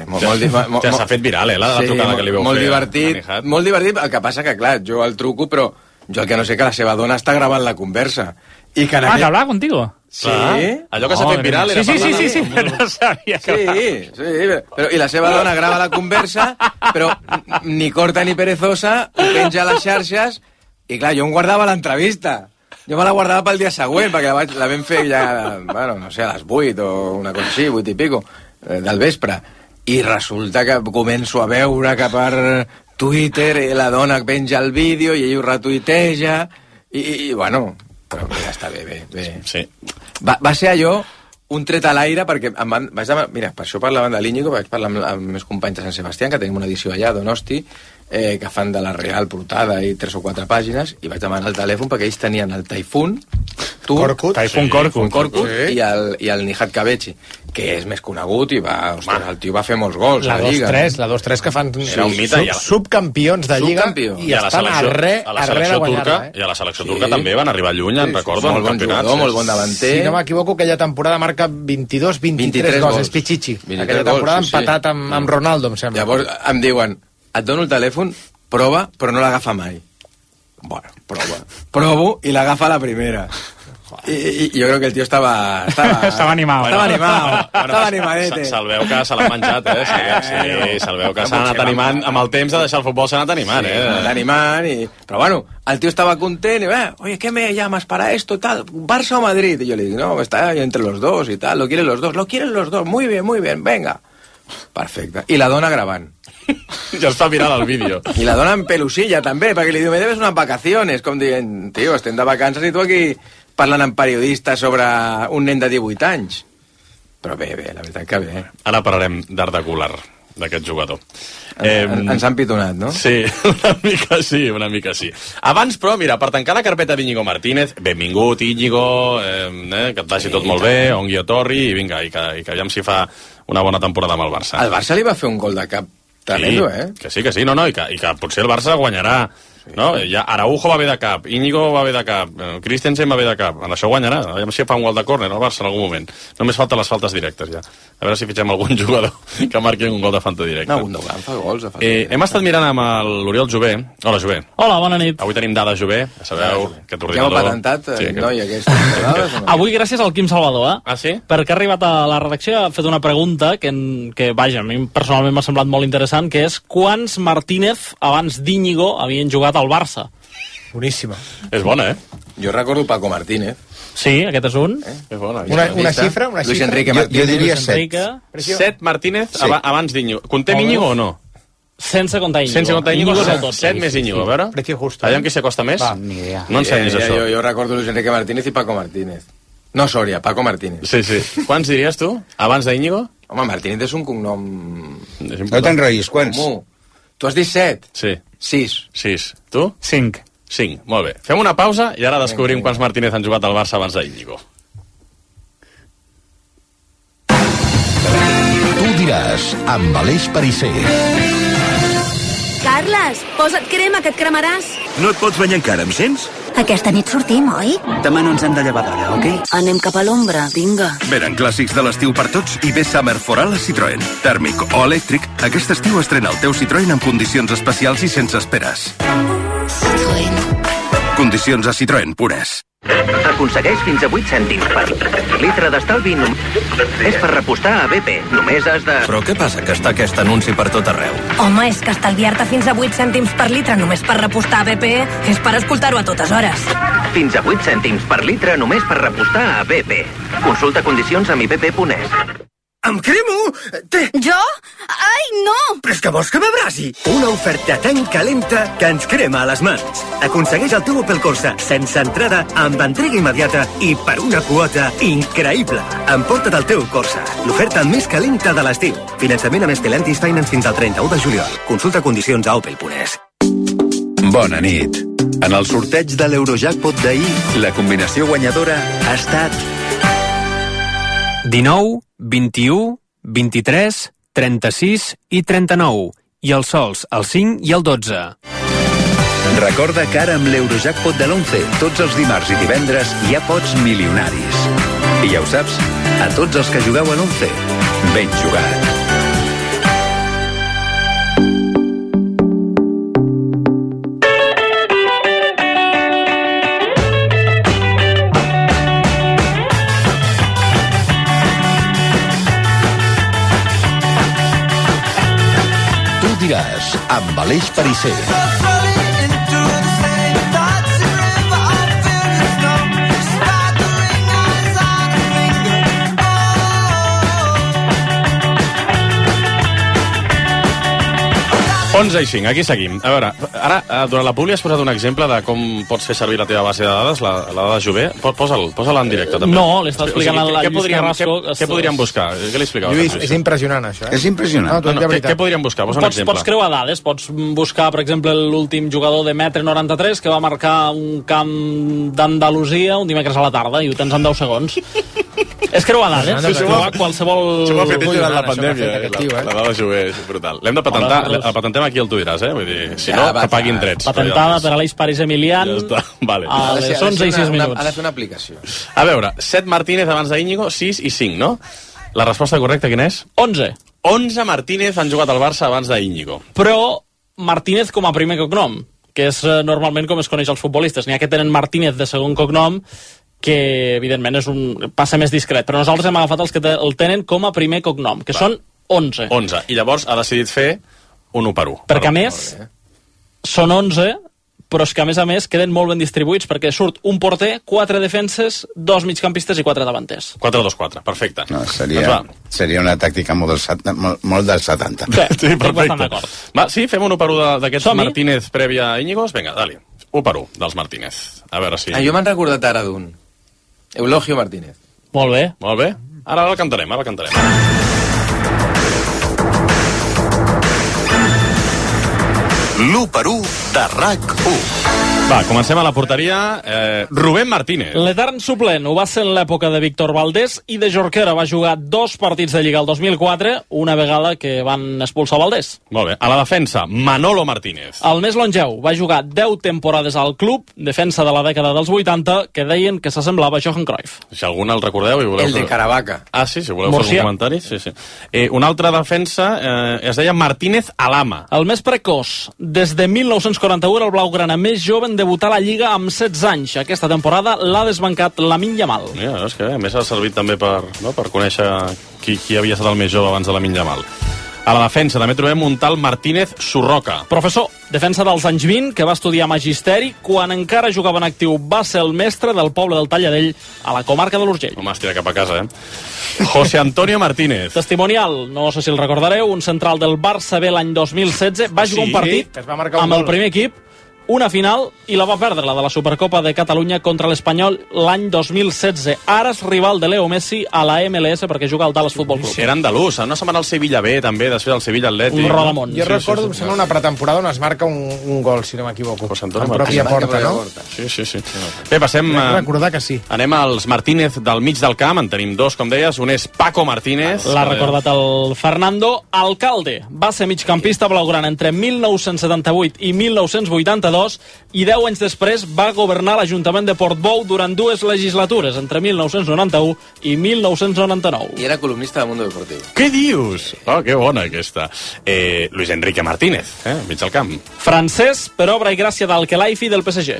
Ja s'ha fet viral, la trucada que li veu fer. Molt divertit, el que passa que, clar, jo el truco, però jo el que no sé que la seva dona està gravant la conversa. Que hablaba contigo. Sí. Allò que s'ha fet viral era sí, no sabia que però, i la seva dona grava la conversa, però ni corta ni perezosa, ho penja a les xarxes, i clar, jo em guardava l'entrevista. Jo me la guardava pel dia següent, perquè la vam fer ja, no sé, a les 8 o una cosa així, 8 i pico, del vespre. I resulta que començo a veure que per Twitter la dona penja el vídeo i ell ho retuiteja, i bueno... però ja està bé. Sí. Va ser allò un tret a l'aire, perquè mira, per això parlaven de l'Íñigo, vaig parlar amb meus companys de Sant Sebastián, que tenim una edició allà, Donosti, que fan de la Real portada i 3 o 4 pàgines, i vaig demanar el telèfon perquè ells tenien el Taifun Korkut i el Nihat Kabechi, que és més conegut i el tio va fer molts gols a la Lliga. La 2-3 que fan subcampions de Lliga i estan a res de guanyar-la. I a la selecció turca també van arribar lluny, en recordo, en el campionat. Molt bon davanter. Si no m'equivoco, aquella temporada marca 22-23 gols, és Pichichi. Aquella temporada empatat amb Ronaldo, em sembla. Llavors em diuen, et dono el telèfon, prova, però no l'agafa mai. Bueno, provo i l'agafa a la primera. I jo crec que el tio estava animado. Estava animadete. Se'l veu que se l'ha menjat, Sí, se'l veu que s'ha anat animant. Amb el temps de deixar el futbol s'ha anat animant, Però bueno, el tio estava content i oye, ¿qué me llamas para esto? Tal, ¿Barça o Madrid? Y yo le digo, no, está entre los dos y tal, lo quieren los dos, muy bien, venga. Perfecte. I la dona gravant. Ja està viral el vídeo. I la dona en pelusilla també, perquè li diu, me debes unas vacaciones, com dient, tio, estem de vacances i tu aquí parlant amb periodistes sobre un nen de 18 anys. Però bé, la veritat que bé. Ara parlarem d'art ocular d'aquest jugador. Ens han pitonat, no? Sí, una mica sí. Abans, però, mira, per tancar la carpeta d'Íñigo Martínez, benvingut, Íñigo, que et vagi tot molt bé, on guio torri, i vinga, i que aviam si fa una bona temporada amb el Barça. El Barça li va fer un gol de cap tremendo, Que sí, i que potser el Barça guanyarà. No? Ja Araujo va bé de cap, Íñigo va bé de cap, Christensen va bé de cap, en això guanyarà, aviam si fa un gol de córner al Barça en algun moment. Només falten les faltes directes ja. A veure si fitxem algun jugador que marqui un gol de falta directa. No, Gundogan fa gols de falta directa. Hem estat mirant amb l'Oriol Jové. Hola, Jové. Hola, bona nit. Avui tenim dades, Jové, ja sabeu, aquest ordinador... Ja ho ha patentat, noi, aquestes dades? Avui gràcies al Quim Salvador, Ah, sí? Perquè ha arribat a la redacció, ha fet una pregunta que vaja, a mi personalment m'ha semblat molt interessant, que és quants Martínez abans d'Íñigo havien jugat al Barça? Boníssima. És bona, Jo recordo Paco Martínez. Sí, aquest és un. És bona. Una xifra? Luis Enrique Martínez. Jo diria 7. 7 Martínez abans d'Íñigo. Contem Íñigo o no? Sense comptar Íñigo. Sense comptar Íñigo, 7 més Íñigo. A veure, aviam qui s'acosta més. Ni idea. No ensenyis això. Jo recordo Luis Enrique Martínez i Paco Martínez. No, Soria, Paco Martínez. Sí. Quants diries tu, abans d'Íñigo? Home, Martínez és un cognom... No t'enrotllis, quants? Tu has dit 7? Sí. 6. Tu? 5. 5, molt bé. Fem una pausa i ara descobrim quants Martínez han jugat al Barça abans d'Íñigo. Tu diràs, amb Aleix Perisser. Carles, posa't crema, que et cremaràs. No et pots banyar encara, em sents? Aquesta nit sortim, oi? Demà no ens hem de llevar d'hora, ok? Anem cap a l'ombra, vinga. Venen clàssics de l'estiu per tots i ve Summer for All a Citroën. Tèrmic o elèctric, aquest estiu estrena el teu Citroën amb condicions especials i sense esperes. Citroën. Condicions a Citroën.es. Aconsegueix fins a 8 cèntims per litre d'estalvi només per repostar a BP. Només has de... Però què passa, que està aquest anunci per tot arreu? Home, és que estalviar-te fins a 8 cèntims per litre només per repostar a BP és per escoltar-ho a totes hores. Fins a 8 cèntims per litre només per repostar a BP. Consulta condicions a mibp.es. Em cremo! Jo? Ai, no! Però és que vols que m'abrasi? Una oferta tan calenta que ens crema a les mans. Aconsegueix el teu Opel Corsa sense entrada, amb entrega immediata i per una quota increïble. Emporta't el teu Corsa, l'oferta més calenta de l'estiu. Finançament amb Stellantis Finance fins al 31 de juliol. Consulta condicions a opel.es. Bona nit. En el sorteig de l'Eurojackpot d'ahir, la combinació guanyadora ha estat 19, 21, 23, 36 i 39. I els sols, el 5 i el 12. Recorda que ara amb l'Eurojackpot de l'11, tots els dimarts i divendres hi ha pots milionaris. I ja ho saps, a tots els que jugueu a l'11, ben jugat. Diràs, amb Aleix Perisser. I 5, aquí seguim. A veure, ara, durant la publi has posat un exemple de com pots fer servir la teva base de dades, la dada Jové. Posa-la en directe, també. No, li està explicant al Lluís Carrasco. Què podríem buscar? Què li explicava? Lluís, és impressionant, això. És impressionant. Què podríem buscar? Posa un exemple. Pots creuar dades, pots buscar, per exemple, l'últim jugador de 1,93 m que va marcar un camp d'Andalusia un dimecres a la tarda i ho tens en 10 segons. És creuar dades, creuar qualsevol... Això ho ha fet ell durant la pandèmia, la dada Jové, és brutal. L'hem de patentar, la patentem aquí al Tu diràs, Vull dir, si no, que paguin drets. Patentada per Aleix Paris Emilian ja està. Vale. A les 11 i 6 minuts. Ha de fer una aplicació. A veure, 7 Martínez abans d'Íñigo, 6 i 5, no? La resposta correcta quina és? 11. 11 Martínez han jugat al Barça abans d'Íñigo. Però Martínez com a primer cognom, que és normalment com es coneix els futbolistes. N'hi ha que tenen Martínez de segon cognom, que evidentment passa més discret. Però nosaltres hem agafat els que el tenen com a primer cognom, que són 11. 11. I llavors ha decidit fer un 1 per 1. Perquè a més, són 11, però és que a més queden molt ben distribuïts, perquè surt un porter, 4 defenses, 2 migcampistes i 4 davanters. 4-2-4, perfecte. No, seria una tàctica molt del 70. Sí, perfecte. Va, sí, fem un 1 per 1 d'aquests Martínez prèvia a Íñigos? Vinga, dali. 1 per 1 dels Martínez. A veure si... Jo m'han recordat ara d'un. Eulogio Martínez. Molt bé. Molt bé. Ara el cantarem, L'1 per 1 de RAC1. Va, comencem a la porteria. Rubén Martínez. L'etern suplent ho va ser en l'època de Víctor Valdés i de Jorquera. Va jugar 2 partits de Lliga el 2004, una vegada que van expulsar Valdés. Molt bé. A la defensa, Manolo Martínez. El més longeu va jugar 10 temporades al club, defensa de la dècada dels 80, que deien que s'assemblava a Johan Cruyff. Si algun el recordeu i voleu... El de Caravaca. Ah, sí, si voleu fer un comentari. Sí. Una altra defensa es deia Martínez Alama. El més precoç. Des de 1941 era el blaugrana més jove en debutar a la Lliga amb 16 anys. Aquesta temporada l'ha desbancat Lamine Yamal. Ja, és que a més ha servit també per conèixer qui havia estat el més jove abans de Lamine Yamal. A la defensa també trobem un tal Martínez Surroca. Professor, defensa dels anys 20, que va estudiar magisteri. Quan encara jugava en actiu va ser el mestre del poble del Talladell, a la comarca de l'Urgell. Home, estira cap a casa, José Antonio Martínez. Testimonial, no sé si el recordareu, un central del Barça B l'any 2016. Va jugar un partit amb el primer equip, una final i la va perdre, la de la Supercopa de Catalunya contra l'Espanyol l'any 2016. Ara és rival de Leo Messi a la MLS perquè juga al Dallas Futbol Club. Era andalús, no se'n va al Sevilla B, també, després del Sevilla Atlètic. Un rodamont. Jo recordo, em sembla, una pretemporada on es marca un gol, si no m'equivoco. En pròpia porta, no? Sí. Bé, passem... Recordar que sí. Anem als Martínez del mig del camp, en tenim dos, com deies. Un és Paco Martínez. L'ha recordat el Fernando. Alcalde va ser migcampista blaugrana entre 1978 i 1982 i 10 anys després va governar l'Ajuntament de Portbou durant 2 legislatures, entre 1991 i 1999. I era columnista de Mundo Deportivo. Què dius? Oh, que bona aquesta. Luis Enrique Martínez, mig del camp. Francès per obra i gràcia d'Al-Khelaifi del PSG.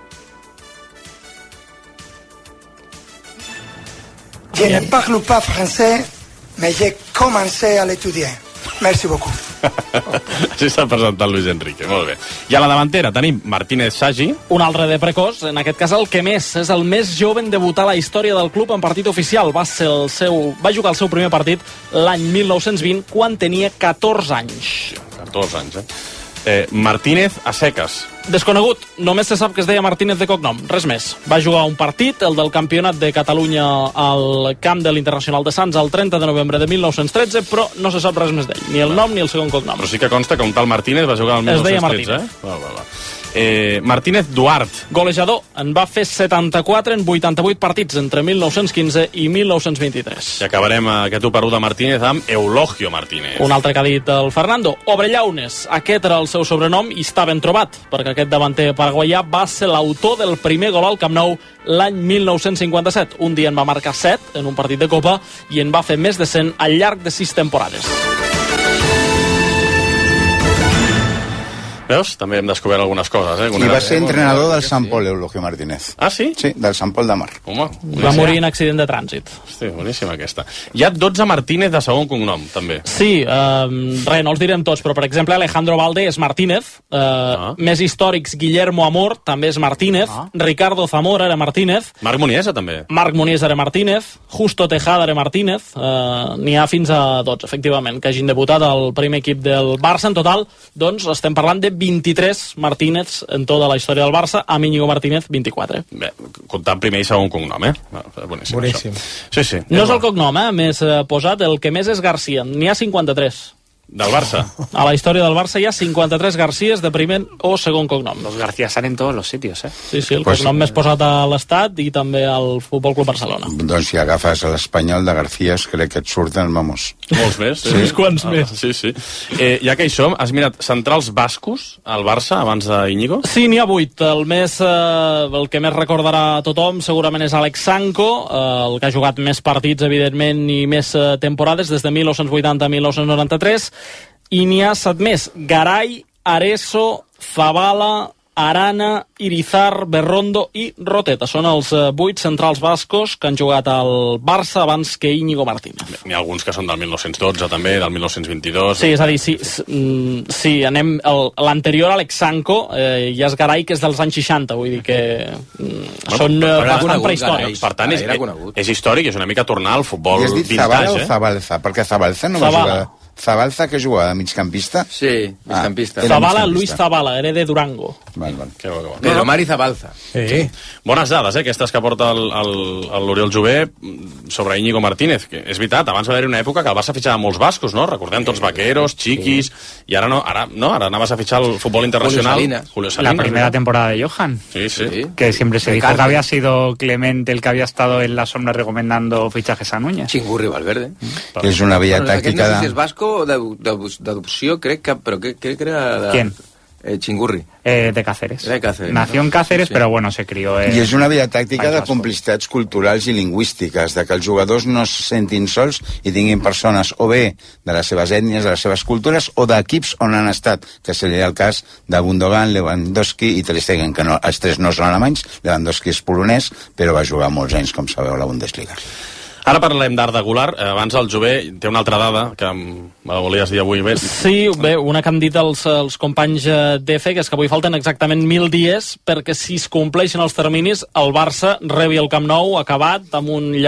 Je ne parle pas français, mais j'ai commencé à l'étudier. Merci beaucoup. Així s'ha presentat Luis Enrique, molt bé. I a la davantera tenim Martínez Sagi. Un altre de precoç, en aquest cas el que més, és el més jove en debutar a la història del club en partit oficial. Va jugar el seu primer partit l'any 1920, quan tenia 14 anys. 14 anys, Martínez a seques. Desconegut, només se sap que es deia Martínez de cognom, res més. Va jugar un partit, el del Campionat de Catalunya al camp de l'Internacional de Sants el 30 de novembre de 1913, però no se sap res més d'ell, ni el nom ni el segon cognom. Però sí que consta que un tal Martínez va jugar al 1913. Es deia Martínez. Va. Martínez Duart. Golejador, en va fer 74 en 88 partits entre 1915 i 1923. I acabarem aquest 1-1 de Martínez amb Eulogio Martínez. Un altre que ha dit el Fernando, Obrellaunes. Aquest era el seu sobrenom i està ben trobat, perquè aquest davanter paraguaià va ser l'autor del primer gol al Camp Nou l'any 1957. Un dia en va marcar 7 en un partit de Copa i en va fer més de 100 al llarg de 6 temporades. Veus? També hem descobert algunes coses. I va ser entrenador del Sant Pol, Eulogio Martínez. Ah, sí? Sí, del Sant Pol de Mar. Home, va morir en accident de trànsit. Hosti, boníssima aquesta. Hi ha 12 Martínez de segon cognom, també. Sí, res, no els direm tots, però per exemple Alejandro Valde és Martínez, més històrics Guillermo Amor també és Martínez, Ricardo Zamora era Martínez, Marc Muniesa també. Marc Muniesa era Martínez, Justo Tejada era Martínez, n'hi ha fins a 12, efectivament, que hagin debutat al primer equip del Barça. En total, doncs, estem parlant de 23 Martínez en tota la història del Barça, amb Íñigo Martínez 24. Bé, comptant primer i segon cognom, Boníssim. Sí. No és el cognom, més posat, el que més és García. N'hi ha 53. Del Barça. A la història del Barça hi ha 53 Garcías de primer o segon cognom. Los García salen en todos los sitios, Sí, el cognom més posat a l'Estat i també al Futbol Club Barcelona. Doncs si agafes l'Espanyol de Garcías, crec que et surten, vamos. Molts més. Sí. Uns quants més. Sí. Ja que hi som, has mirat centrals bascos al Barça abans d'Íñigo? Sí, n'hi ha 8. El que més recordarà a tothom segurament és Alex Sanco, el que ha jugat més partits, evidentment, i més temporades, des de 1980 a 1993. I n'hi ha 7 més: Garay, Areso, Zabala, Arana, Irizar, Berrondo i Roteta. Són els 8 centrals bascos que han jugat al Barça abans que Íñigo Martínez. N'hi ha alguns que són del 1912 també, del 1922... Sí, és a dir, sí, anem... L'anterior Alex Sanco ja és Garay, que és dels anys 60, vull dir que són bastant prehistòrics. Per tant, és històric, és una mica tornar al futbol vintage. I has dit Zabala o Zabalza? Perquè Zabalza no va jugar... Zabalza, que jugava de migcampista? Sí, migcampista. Zabala, Luis Zabala, era de Durango. Val. Que bo. Pedro Mari Zabalza. Sí. Bones dades, aquestes que porta l'Oriol Jové sobre Íñigo Martínez. Que és veritat, abans va haver-hi una època que el Barça fitxava molts bascos, no? Recordem tots Vaqueros, Chiquis, i ara no, ara anaves a fitxar el futbol internacional. Julio Salinas. La primera temporada de Johan. Sí. Que siempre se dijo que había sido Clemente el que había estado en la sombra recomendando fichajes a Núñez. Chingurri Valverde. És una vella tàctica no sé si és basco d'adopció, crec que... Però què era? ¿Quién? Chingurri. De Cáceres. Nació en Cáceres, sí. Pero bueno, se crió en... I és una vella tàctica de complicitats culturals i lingüístiques, de que els jugadors no es sentin sols i tinguin persones o bé de les seves ètnies, de les seves cultures, o d'equips on han estat, que seria el cas de Gundogan, Lewandowski i Ter Stegen, que no, els 3 no són alemanys. Lewandowski és polonès, però va jugar molts anys, com sabeu, a la Bundesliga. Ara parlem d'Arda Güler. Abans el Jové té una altra dada que me la volies dir avui. Sí, bé, una que han dit els companys d'EFE, que és que avui falten exactament 1.000 dies perquè si es compleixen els terminis el Barça rebi el Camp Nou acabat amb un llacet.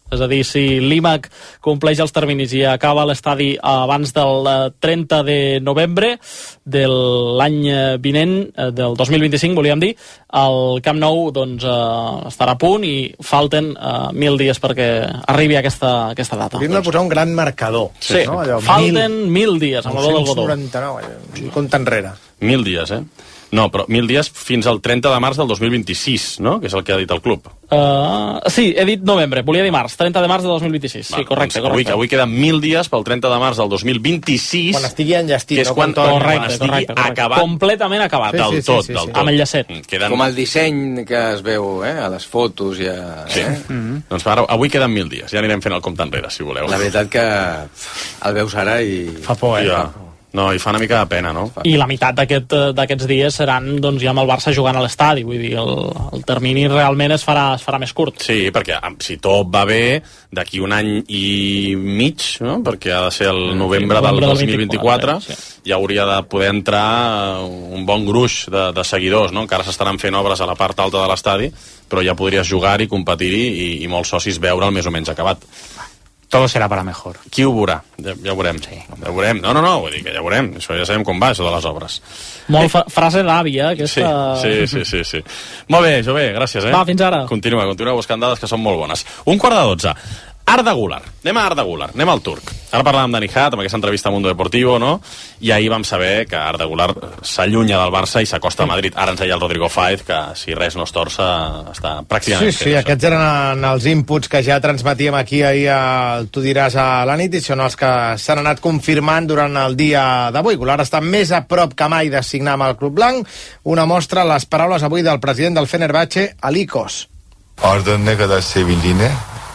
És a dir, si l'IMAC compleix els terminis i acaba l'estadi abans del 30 de novembre de l'any vinent, del 2025, volíem dir, el Camp Nou doncs, estarà a punt i falten 1.000 dies perquè arribi aquesta data. Hauríem de posar un gran marcador. Sí, no? Allò, falten 1.000 dies, amb el Godó. 999, compte enrere. 1.000 dies, No, però 1.000 dies fins al 30 de març del 2026, no? Que és el que ha dit el club. Sí, he dit novembre, volia dir març, 30 de març del 2026. Sí, correcte. Avui queden 1.000 dies pel 30 de març del 2026. Quan estigui enllestit. Que és quan estigui acabat. Completament acabat. Del tot. Amb el llacet. Com el disseny que es veu a les fotos. Sí. Doncs avui queden 1.000 dies. Ja anirem fent el compte enrere, si voleu. La veritat que el veus ara i... Fa por, No, i fa una mica de pena, no? I la meitat d'aquests dies seran doncs, ja amb el Barça jugant a l'estadi, vull dir, el termini realment es farà més curt. Sí, perquè si tot va bé, d'aquí un any i mig, no? Perquè ha de ser el novembre del 2024, ja hauria de poder entrar un bon gruix de seguidors, no? Encara s'estaran fent obres a la part alta de l'estadi, però ja podries jugar-hi, competir-hi i molts socis veure'l més o menys acabat. Todo será para mejor. Qui ho veurà? Ja ho veurem. Sí. Ja ho veurem. No, vull dir que ja ho veurem. Això ja sabem com va, això de les obres. Molt frase d'àvia, aquesta... Sí. Molt bé, Jové, gràcies, Va, fins ara. Continua buscant dades que són molt bones. 1:15. Arda Güler. Anem a Arda Güler, anem al turc. Ara parlàvem de Nihat, amb aquesta entrevista a Mundo Deportivo, no? I ahir vam saber que Arda Güler s'allunya del Barça i s'acosta a Madrid. Ara ens deia el Rodrigo Fáez que, si res no es torça, està pràcticament... Sí, aquests eren els inputs que ja transmetíem aquí ahir Tu diràs a la nit, i són els que s'han anat confirmant durant el dia d'avui. Güler està més a prop que mai de signar amb el Club Blanc. Una mostra les paraules avui del president del Fenerbahçe, Ali Koç. Arda'nın ne kadar sevildiğini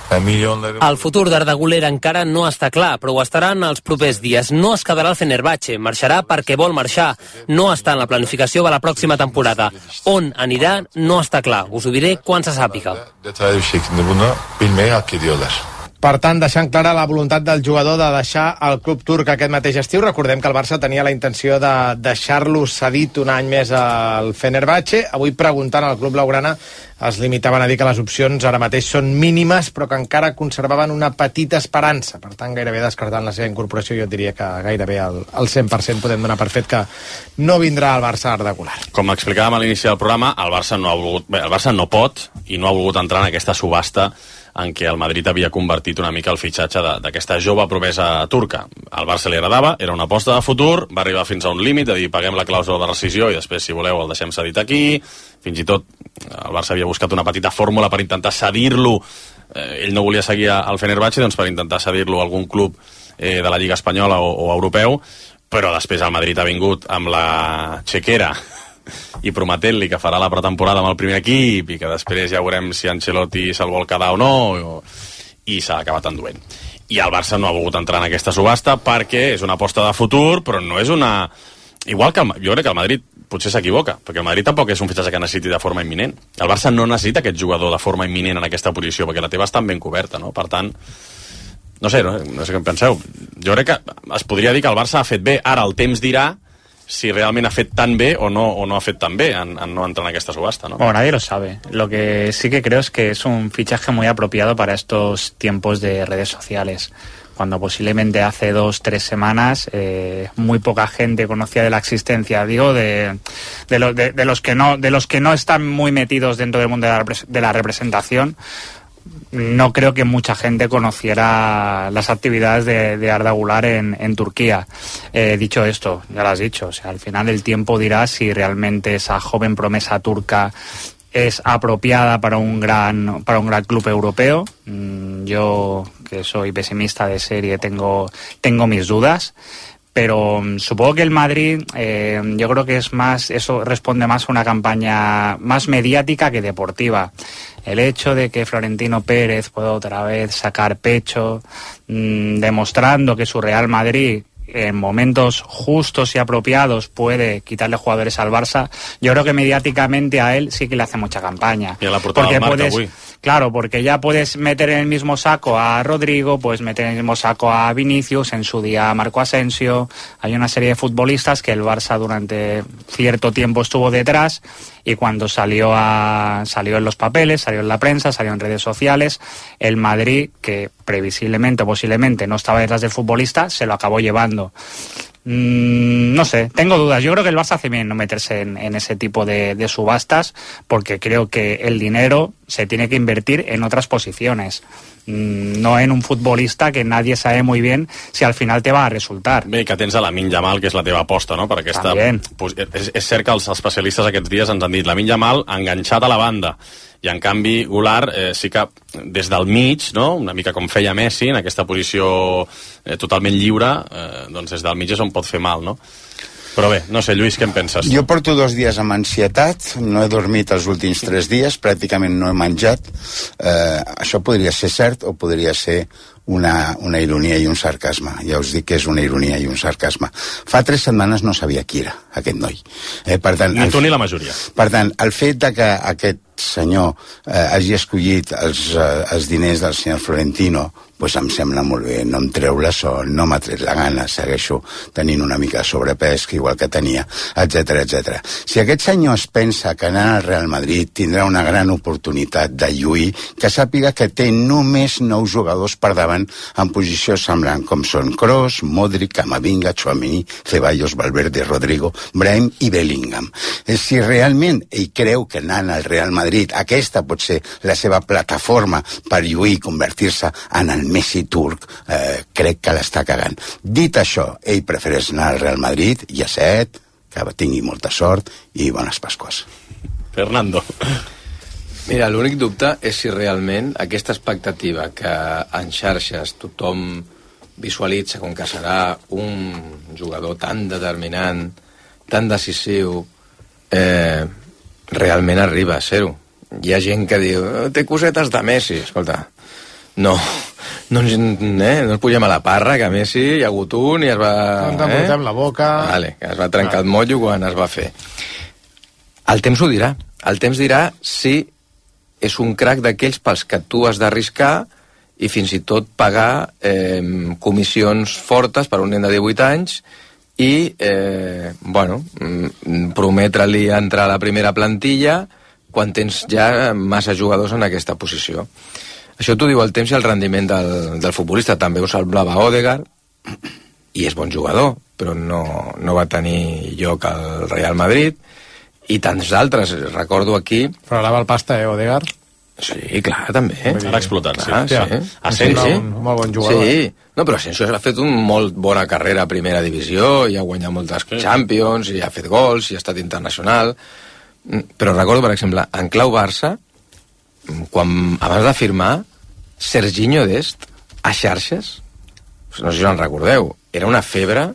el futur d'Arda Güler encara no està clar, però ho estarà en els propers dies. No es quedarà al Fenerbahçe, marxarà perquè vol marxar. No està en la planificació de la pròxima temporada. On anirà no està clar. Us ho diré quan se sàpiga. Detaylı bir şekilde bunu bilmeyi hak ediyorlar. Per tant, deixant clara la voluntat del jugador de deixar el club turc aquest mateix estiu. Recordem que el Barça tenia la intenció de deixar-lo cedit un any més al Fenerbahçe. Avui, preguntant al club blaugrana, es limitaven a dir que les opcions ara mateix són mínimes, però que encara conservaven una petita esperança. Per tant, gairebé descartant la seva incorporació, jo diria que gairebé al 100% podem donar per fet que no vindrà al Barça Arda Güler. Com explicàvem a l'inici del programa, el Barça no pot i no ha volgut entrar en aquesta subhasta en què el Madrid havia convertit una mica el fitxatge d'aquesta jove promesa turca. Al Barça li agradava, era una aposta de futur, va arribar fins a un límit, de dir, paguem la clàusula de rescisió i després, si voleu, el deixem cedit aquí. Fins i tot el Barça havia buscat una petita fórmula per intentar cedir-lo. Ell no volia seguir al Fenerbahçe, doncs per intentar cedir-lo a algun club de la Lliga Espanyola o europeu, però després el Madrid ha vingut amb la xequera i prometent-li que farà la pretemporada amb el primer equip i que després ja veurem si Ancelotti se'l vol quedar o no, i s'ha acabat enduent. I el Barça no ha volgut entrar en aquesta subhasta perquè és una aposta de futur, però no és una... Igual que jo crec que el Madrid potser s'equivoca, perquè el Madrid tampoc és un fitxatge que necessiti de forma imminent. El Barça no necessita aquest jugador de forma imminent en aquesta posició, perquè la teva està ben coberta, no? Per tant, no sé què en penseu. Jo crec que es podria dir que el Barça ha fet bé. Ara el temps dirà si realment ha fet tan bé o no ha fet tan bé en no entrar en aquesta subhasta, ¿no? Bueno, nadie lo sabe. Lo que sí que creo es que es un fichaje muy apropiado para estos tiempos de redes sociales. Cuando posiblemente hace 2-3 semanas muy poca gente conocía de la existencia, digo, de los que no están muy metidos dentro del mundo de la representación. No creo que mucha gente conociera las actividades de Arda Güler en Turquía. Dicho esto, ya lo has dicho, o sea, al final el tiempo dirá si realmente esa joven promesa turca es apropiada para un gran club europeo. Yo, que soy pesimista de serie, tengo mis dudas. Pero supongo que el Madrid, yo creo que eso responde más a una campaña más mediática que deportiva. El hecho de que Florentino Pérez pueda otra vez sacar pecho, demostrando que su Real Madrid en momentos justos y apropiados puede quitarle jugadores al Barça, yo creo que mediáticamente a él sí que le hace mucha campaña. Y a la portada del Marca avui. Claro, porque ya puedes meter en el mismo saco a Rodrigo, puedes meter en el mismo saco a Vinicius, en su día a Marco Asensio. Hay una serie de futbolistas que el Barça durante cierto tiempo estuvo detrás, y cuando salió en los papeles, salió en la prensa, salió en redes sociales, el Madrid, que previsiblemente o posiblemente no estaba detrás del futbolista, se lo acabó llevando. No sé, tengo dudas. Yo creo que el Barça hace bien no meterse en ese tipo de subastas, porque creo que el dinero se tiene que invertir en otras posiciones, no en un futbolista que nadie sabe muy bien si al final te va a resultar. Bé, que tens a Lamine Yamal, que és la teva aposta, no? Per aquesta... És cert que els especialistes aquests dies ens han dit Lamine Yamal enganxat a la banda, i en canvi Goulart sí que des del mig, no? Una mica com feia Messi, en aquesta posició totalment lliure, doncs des del mig és on pot fer mal, no? Però bé, no sé, Lluís, què en penses? Jo porto 2 dies amb ansietat, no he dormit els últims 3 dies, pràcticament no he menjat. Això podria ser cert o podria ser una ironia i un sarcasme. Ja us dic que és una ironia i un sarcasme. Fa 3 setmanes no sabia qui era aquest noi. Per tant, ni tu ni la majoria. Per tant, el fet de que aquest senyor hagi escollit els diners del senyor Florentino, doncs em sembla molt bé, no em treu la son, no m'ha tret la gana, segueixo tenint una mica de sobrepès, que igual que tenia, etc etc. Si aquest senyor es pensa que anant al Real Madrid tindrà una gran oportunitat de lluir, que sàpiga que té només 9 jugadors per davant en posició semblant, com són Kroos, Modric, Camavinga, Tchouaméni, Ceballos, Valverde, Rodrigo, Brahim i Bellingham. Si realment ell creu que anant al Real Madrid aquesta pot ser la seva plataforma per lluir i convertir-se en el Messi turc, crec que l'està cagant. Dit això, ell prefereix anar al Real Madrid, ja set, que tingui molta sort i bones Pasques. Fernando. Mira, l'únic dubte és si realment aquesta expectativa que en xarxes tothom visualitza com que serà un jugador tan determinant, tan decisiu, realment arriba a ser-ho. Hi ha gent que diu, té cosetes de Messi. Escolta, no ens pugem a la parra, que a Messi hi ha hagut un i es va... Ens emportem la boca... Vale, que es va trencar el motllo quan es va fer. El temps ho dirà. El temps dirà si és un crac d'aquells pels que tu has d'arriscar i fins i tot pagar comissions fortes per un nen de 18 anys i, prometre-li entrar a la primera plantilla quan tens ja massa jugadors en aquesta posició. Això t'ho diu el temps i el rendiment del futbolista. També ho semblava Odegaard, i és bon jugador, però no va tenir lloc al Real Madrid, i tants altres. Recordo aquí... Però ara va el pasta, Odegaard? Sí, clar, també. Ara explotat, clar, sí. Asensio, un molt bon jugador. Sí, no, però Asensio ha fet una molt bona carrera a primera divisió, i ha guanyat moltes Champions, i ha fet gols, i ha estat internacional. Però recordo, per exemple, en clau Barça, abans de firmar, Serginho Dest, a xarxes, no sé si en recordeu, era una febre,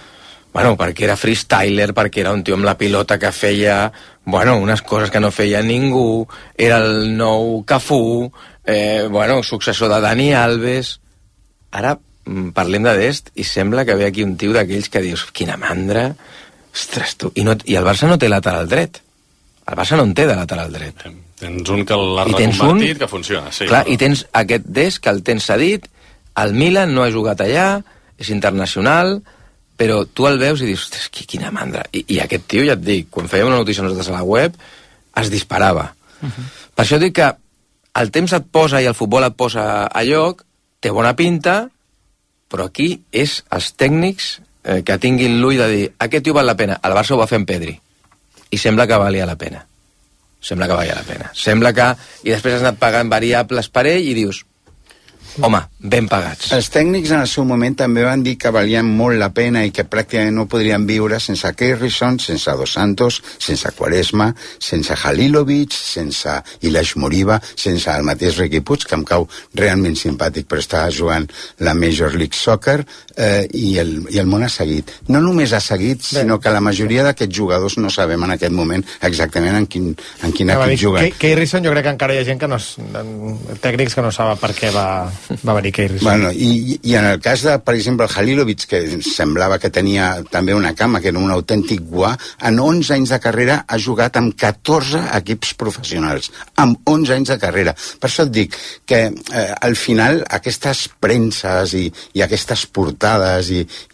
perquè era freestyler, perquè era un tio amb la pilota que feia, unes coses que no feia ningú, era el nou Cafú, successor de Dani Alves. Ara parlem de Dest i sembla que ve aquí un tio d'aquells que dius, quina mandra, ostres, tu, i el Barça no té lateral dret. El Barça no en té de lateral dret. Tens un que l'ha reconvertit, que funciona. Sí, clar, i tens aquest Dest que el tens cedit, el Milan no ha jugat allà, és internacional, però tu el veus i dius, ostres, quina mandra. I aquest tio, ja et dic, quan fèiem una notícia nosaltres a la web, es disparava. Per això dic que el temps et posa i el futbol et posa a lloc, té bona pinta, però aquí és els tècnics que tinguin l'ull de dir, aquest tio val la pena. El Barça ho va fer amb Pedri. I sembla que valia la pena. Sembla que... I després has anat pagant variables per ell i dius, home, ben pagats. Els tècnics en el seu moment també van dir que valien molt la pena i que pràcticament no podrien viure sense Keirson, sense Dos Santos, sense Quaresma, sense Halilovic, sense Ilaix Moriba, sense el mateix Riqui Puig, que em cau realment simpàtic, però està jugant la Major League Soccer, i el món ha seguit. No només ha seguit, sinó que la majoria d'aquests jugadors no sabem en aquest moment exactament en quin equip juguen. Keirson, jo crec que encara hi ha gent que no... tècnics que no saben per què va va venir Keiris. Bueno, i en el cas de, per exemple, el Halilovic, que semblava que tenia també una cama, que era un autèntic guà, en 11 anys de carrera ha jugat amb 14 equips professionals, amb 11 anys de carrera. Per això et dic que al final aquestes premses i aquestes portades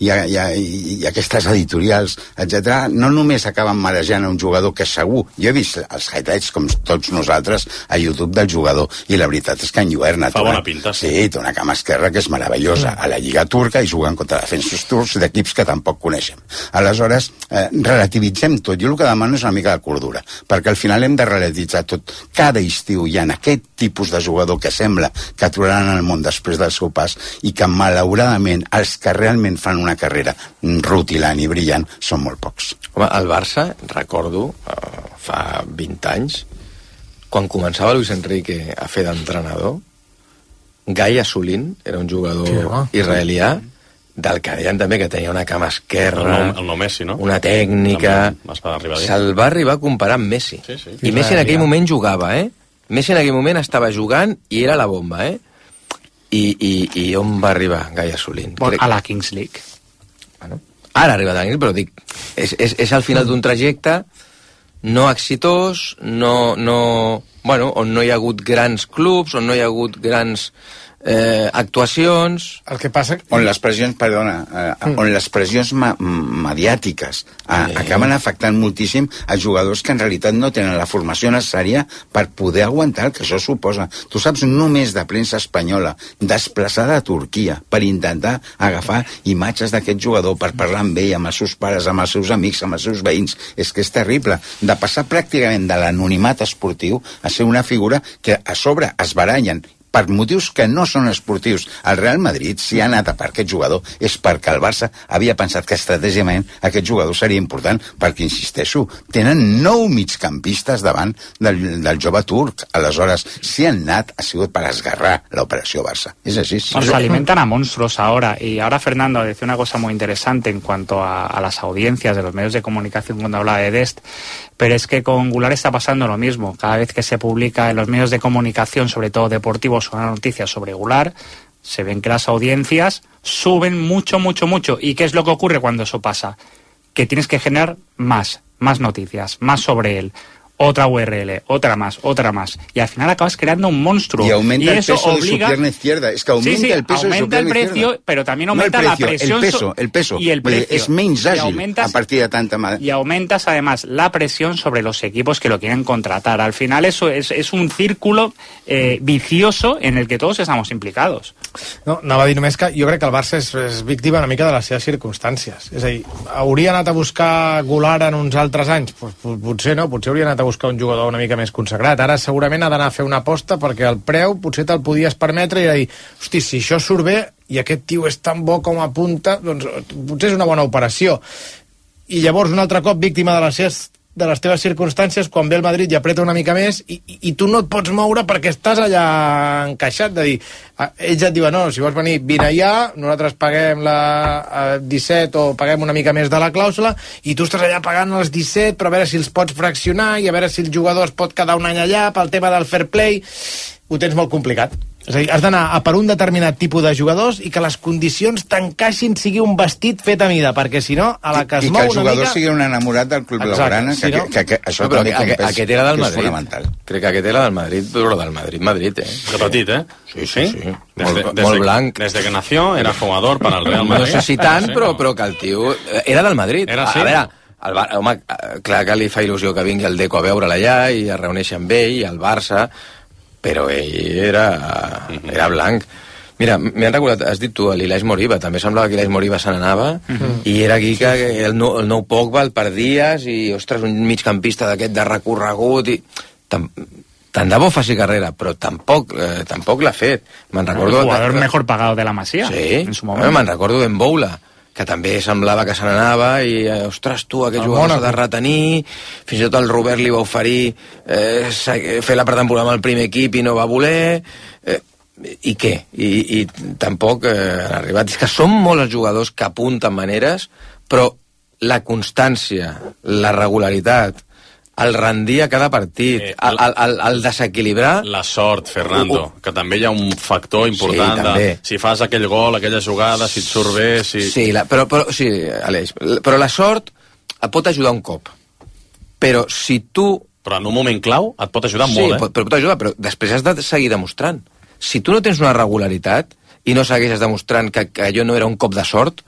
i aquestes editorials, etc., no només acaben marejant a un jugador que segur, jo he vist els highlights com tots nosaltres a YouTube del jugador, i la veritat és que en Lluerna fa bona pinta, sí, té una cama esquerra que és meravellosa a la Lliga Turca i jugant contra defensos turcs d'equips que tampoc coneixem. Aleshores, relativitzem tot. Jo el que demano és una mica de cordura, perquè al final hem de relativitzar tot. Cada estiu hi ha aquest tipus de jugador que sembla que aturaran el món després del seu pas i que malauradament els que realment fan una carrera rutilant i brillant són molt pocs. Home, el Barça, recordo, fa 20 anys, quan començava Luis Enrique a fer d'entrenador, Gai Assolin era un jugador israelià del que deien també que tenia una cama esquerra, el no Messi, no? Una tècnica... Se'l va arribar a comparar amb Messi. Sí. I Messi en aquell moment jugava, Messi en aquell moment estava jugant i era la bomba, I on va arribar Gai Assolin? A la Kings League. Bueno, ara ha arribat a la Kings League, però dic, és al final d'un trajecte no exitós, bueno, on no hi ha hagut grans clubs, on no hi ha hagut grans actuacions... El que passa... On les pressions, on les pressions mediàtiques acaben afectant moltíssim a jugadors que en realitat no tenen la formació necessària per poder aguantar el que això suposa. Tu saps només de premsa espanyola desplaçada a Turquia per intentar agafar imatges d'aquest jugador, per parlar amb ell, amb els seus pares, amb els seus amics, amb els seus veïns. És que és terrible. De passar pràcticament de l'anonimat esportiu a ser una figura que a sobre es barallen per motius que no són esportius. El Real Madrid, si ha anat a per aquest jugador, és perquè el Barça havia pensat que estratègicament aquest jugador seria important, perquè, insisteixo, tenen 9 migcampistes davant del jove turc. Aleshores, si han anat, ha sigut per esgarrar l'operació Barça. Es així. Se alimentan a monstruos ahora. Y ahora Fernando decía una cosa muy interesante en cuanto a las audiencias de los medios de comunicación cuando hablaba de Dest, pero es que con Goulart está pasando lo mismo. Cada vez que se publica en los medios de comunicación, sobre todo deportivos, una noticia sobre Goulart, se ven que las audiencias suben mucho. ¿Y qué es lo que ocurre cuando eso pasa? Que tienes que generar más noticias, más sobre él. Otra URL, otra más. Y al final acabas creando un monstruo. Y aumenta el peso obliga... de su pierna izquierda. Es que aumenta el peso de su pierna izquierda. Aumenta el precio, pero también aumenta la presión. El peso. Y el precio. Es menys ágil a partir de tanta madre. Y aumentas además la presión sobre los equipos que lo quieren contratar. Al final eso es un círculo vicioso en el que todos estamos implicados. No, anava a dir només que jo crec que el Barça és víctima una mica de les seves circumstàncies. És a dir, hauria anat a buscar Goulart en uns altres anys? Potser no, potser hauria anat a buscar un jugador una mica més consagrat. Ara segurament ha d'anar a fer una aposta perquè el preu potser te'l podies permetre i dir, hosti, si això surt bé i aquest tio és tan bo com apunta, doncs potser és una bona operació. I llavors un altre cop víctima de les teves circumstàncies, quan ve el Madrid i apreta una mica més i tu no et pots moure perquè estàs allà encaixat, de dir, ells et diuen, no, si vols venir, vine allà, nosaltres paguem la 17 o paguem una mica més de la clàusula i tu estàs allà pagant els 17 però a veure si els pots fraccionar i a veure si el jugador es pot quedar un any allà pel tema del fair play. Ho tens molt complicat. És a dir, has d'anar a per un determinat tipus de jugadors i que les condicions t'encaixin, sigui un vestit fet a mida, perquè si no, a la que es mou una mica... I que el jugador sigui un enamorat del club blaugrana, que això no, també aquest era del Madrid. Fonamental. Crec que aquest era del Madrid, però del Madrid, Repetit, Sí. Molt blanc. Desde que nació era jugador para el Real Madrid. No sé si tant, però que el tio era del Madrid. Era així? A veure, home, clar que li fa il·lusió que vingui el Deco a veure'l allà i es reuneixi amb ell i el Barça, però ell era blanc. Mira, m'han recordat, has dit tu, l'Ilais Moriba, també semblava que l'Ilais Moriba se n'anava, i era aquí que el nou Pogba el perdies, i, ostres, un migcampista d'aquest de recorregut, i... Tant de bo faci carrera, però tampoc l'ha fet. Me'n recordo... El jugador mejor pagado de la Masia, en su moment. Me'n recordo d'en Boula, que també semblava que se n'anava i, ostres, tu, aquest jugador s'ha de retenir, fins i tot el Robert li va oferir fer la pretemporada amb el primer equip i no va voler, i què? I tampoc han arribat. És que són molts els jugadors que apunten maneres, però la constància, la regularitat, el rendir a cada partit, el desequilibrar... La sort, Fernando, que també hi ha un factor important si fas aquell gol, aquella jugada, si et surt bé... Sí, sí, Aleix, però la sort et pot ajudar un cop. Però si tu... Però en un moment clau et pot ajudar molt, Sí, pot ajudar, però després has de seguir demostrant. Si tu no tens una regularitat i no segueixes demostrant que allò no era un cop de sort,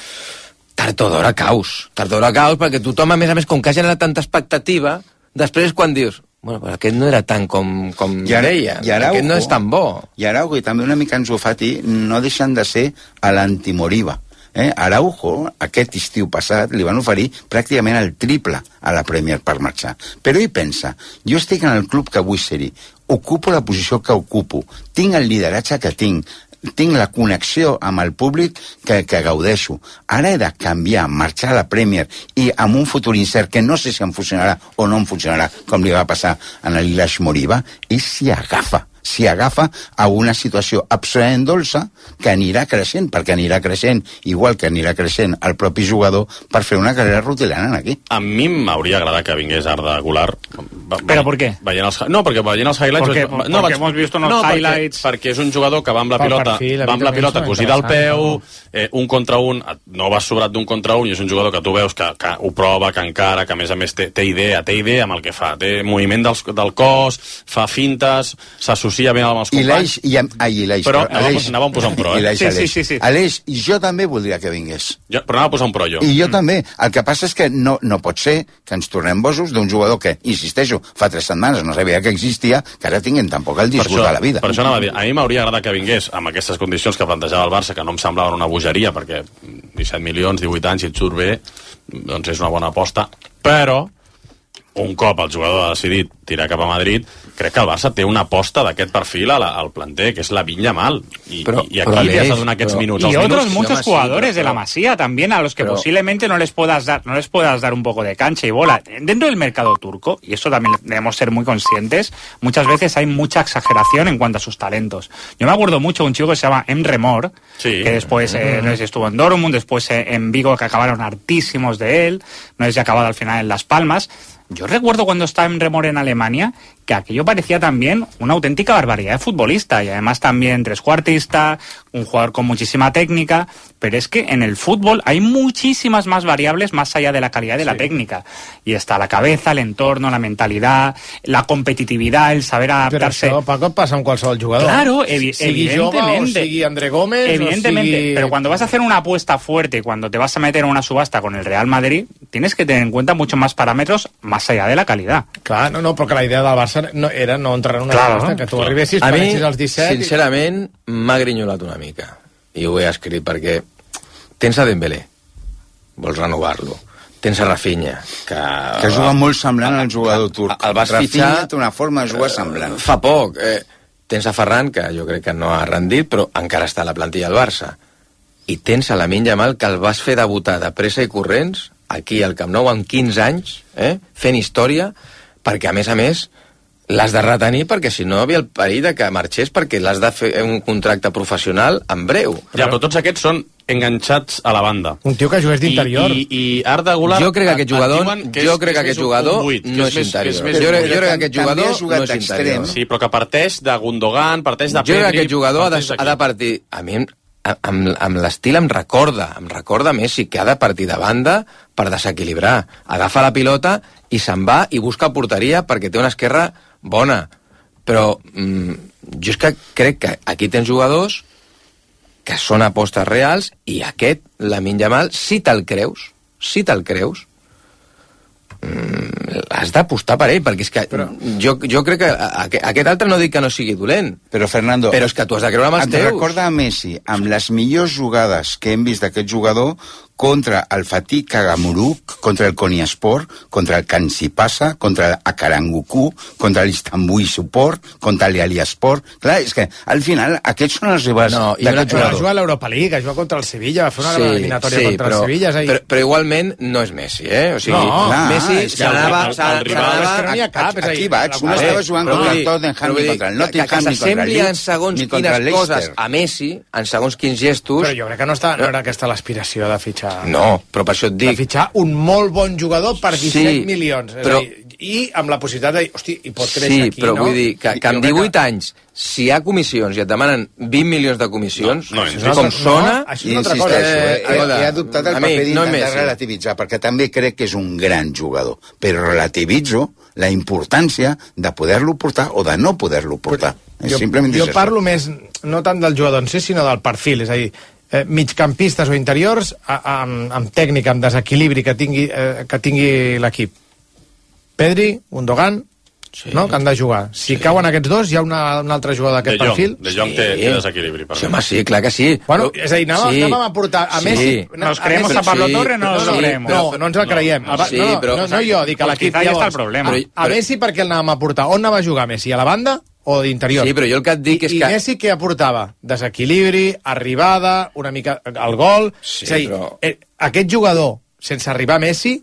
tard o d'hora caus, perquè tothom, a més, com que ha generat tanta expectativa, després quan dius, bueno, però aquest no era tant com deia, aquest no és tan bo. I Araujo, i també una mica Ansu Fati, no deixen de ser a l'antimoriva. Araujo, aquest estiu passat, li van oferir pràcticament el triple a la Premier per marxar. Però ell pensa, jo estic en el club que vull ser-hi, ocupo la posició que ocupo, tinc el lideratge que tinc la connexió amb el públic que gaudeixo. Ara he de canviar, marxar a la Premier i amb un futur incert que no sé si em funcionarà o no em funcionarà, com li va passar a l'Ilaix Moriba, i s'hi agafa a una situació absolutament dolça que anirà creixent, perquè anirà creixent, igual que anirà creixent el propi jugador, per fer una carrera rutilana aquí. A mi m'hauria agradat que vingués Arda Güler. ¿Pero por qué? No, perquè veient els highlights... Porque hemos visto unos highlights... Perquè és un jugador que va amb la pilota cosida al peu, un contra un, no va sobrat d'un contra un, i és un jugador que tu veus que ho prova, que encara, que a més té idea amb el que fa, té moviment del cos, fa fintes, s'associa bé amb els companys. Però anava a posar un pro, Sí. Aleix, jo també voldria que vingués. Però anava a posar un pro, jo. I jo també. El que passa és que no pot ser que ens tornem bojos d'un jugador que, insisteixo, fa 3 setmanes no sabia que existia, que ara tinguin tampoc el disgust de la vida. Per això anava a dir, a mi m'hauria agradat que vingués amb aquestes condicions que plantejava el Barça, que no em semblaven una bogeria, perquè 17 milions, 18 anys, si et surt bé, doncs és una bona aposta, però un cop el jugador ha decidit tirar cap a Madrid, crec que el Barça té una aposta d'aquest perfil al planter, que és la Vinya Mal. Y aquí li has de donar aquests minuts. Y otros muchos jugadores de la Masía también, a los que posiblemente no les puedas dar un poco de cancha y bola. Dentro del mercado turco, y eso también debemos ser muy conscientes, muchas veces hay mucha exageración en cuanto a sus talentos. Yo me acuerdo mucho de un chico que se llama Emre Mor, que después no sé si estuvo en Dortmund, después en Vigo, que acabaron hartísimos de él, no sé si ha acabado al final en Las Palmas. Yo recuerdo cuando estaba en Remor en Alemania que aquello parecía también una auténtica barbaridad de futbolista y además también trescuartista, un jugador con muchísima técnica, pero es que en el fútbol hay muchísimas más variables más allá de la calidad de la técnica. Y está la cabeza, el entorno, la mentalidad, la competitividad, el saber adaptarse. Però això, Paco, passa amb qualsevol jugador. Claro, sigui jove o sigui André Gómez evidentemente, o sigui... pero cuando vas a hacer una apuesta fuerte, cuando te vas a meter en una subasta con el Real Madrid, tienes que tener en cuenta muchos más parámetros más allá de la calidad. Clar, no, perquè la idea del Barça era no entrar en una subasta, que tu arribessis, paressis als 17... Sincerament, m'ha grinyolat una mica. I ho he escrit perquè tens a Dembélé, vols renovar-lo. Tens a Rafinha, que juga molt semblant al jugador turc. El vas Rafinha fitxar... té una forma de jugar semblant. Fa poc. Tens a Ferran, que jo crec que no ha rendit, però encara està a la plantilla del Barça. I tens a Lamine Yamal, que el vas fer debutar de pressa i corrents, aquí al Camp Nou, amb 15 anys, fent història, perquè, a més, l'has de retenir, perquè si no havia el perill de que marxés, perquè l'has de fer un contracte professional en breu. Ja, però tots aquests són enganxats a la banda. Un tio que jugués d'interior. I Arda Güler... Jo crec que aquest jugador no és interior. Jo crec que aquest jugador no és interior. Sí, però que parteix de Gundogan, parteix de Pedri... Jo crec que aquest jugador ha de partir... A mi, amb l'estil em recorda Messi, que ha de partir de banda per desequilibrar. Agafa la pilota i se'n va i busca porteria perquè té una esquerra bona. Però jo és que crec que aquí tens jugadors que són apostes reals i aquest, Lamine Yamal, si te'l creus, has d'apostar per ell, perquè és que jo crec que aquest altre no dic que no sigui dolent, però Fernando, però és que tu has de creure amb els teus. Et recorda a Messi amb les millors jugades que hem vist d'aquest jugador contra el Fatih Kagamuruk, contra el Konyaspor, contra el Kansipasa, contra el Akaranguku, contra l'Istanbul Support, contra l'Aliaspor. Clar, és que al final aquests són els rivals d'aquest jugador. Va jugar a l'Europa League, va jugar contra el Sevilla, va fer una eliminatòria contra el Sevilla. Però igualment no és Messi, O sigui, Messi s'anava... Aquí vaig, un estava jugant contra el Tottenham i contra el Nottingham que s'assembli en segons quines coses a Messi, en segons quins gestos... Però jo crec que no era aquesta l'aspiració de fitxar No, però per això et dic... De fitxar un molt bon jugador per 17 milions. Però... I amb la possibilitat de dir, hosti, i pot créixer aquí, però no? Vull dir que amb 18 anys, si hi ha comissions i et demanen 20 milions de comissions, com sona... Això és una altra cosa. He adoptat el paper d'intentar relativitzar, perquè també crec que és un gran jugador, però relativitzo la importància de poder-lo portar o de no poder-lo portar. Jo parlo més, no tant del jugador en si, sinó del perfil, és a dir, migcampistes o interiors amb tècnica, amb desequilibri que tingui l'equip. Pedri, Gundogan, no? Que han de jugar. Si cauen aquests dos, hi ha un altre jugador d'aquest perfil? De Jong té desequilibri. Sí, home, sí, clar que sí. Bueno, és a dir, anàvem a portar a Messi... ¿Nos creemos a Pablo Torre o no nos lo creemos? No ens el creiem. No jo, dic a l'equip. Ja està el problema. A Messi per què el anàvem a portar? On anava a jugar Messi? A la banda o d'interior? Sí, però jo el que et dic és que... I Messi què aportava? Desequilibri, arribada, una mica... el gol... És a dir, aquest jugador, sense arribar a Messi,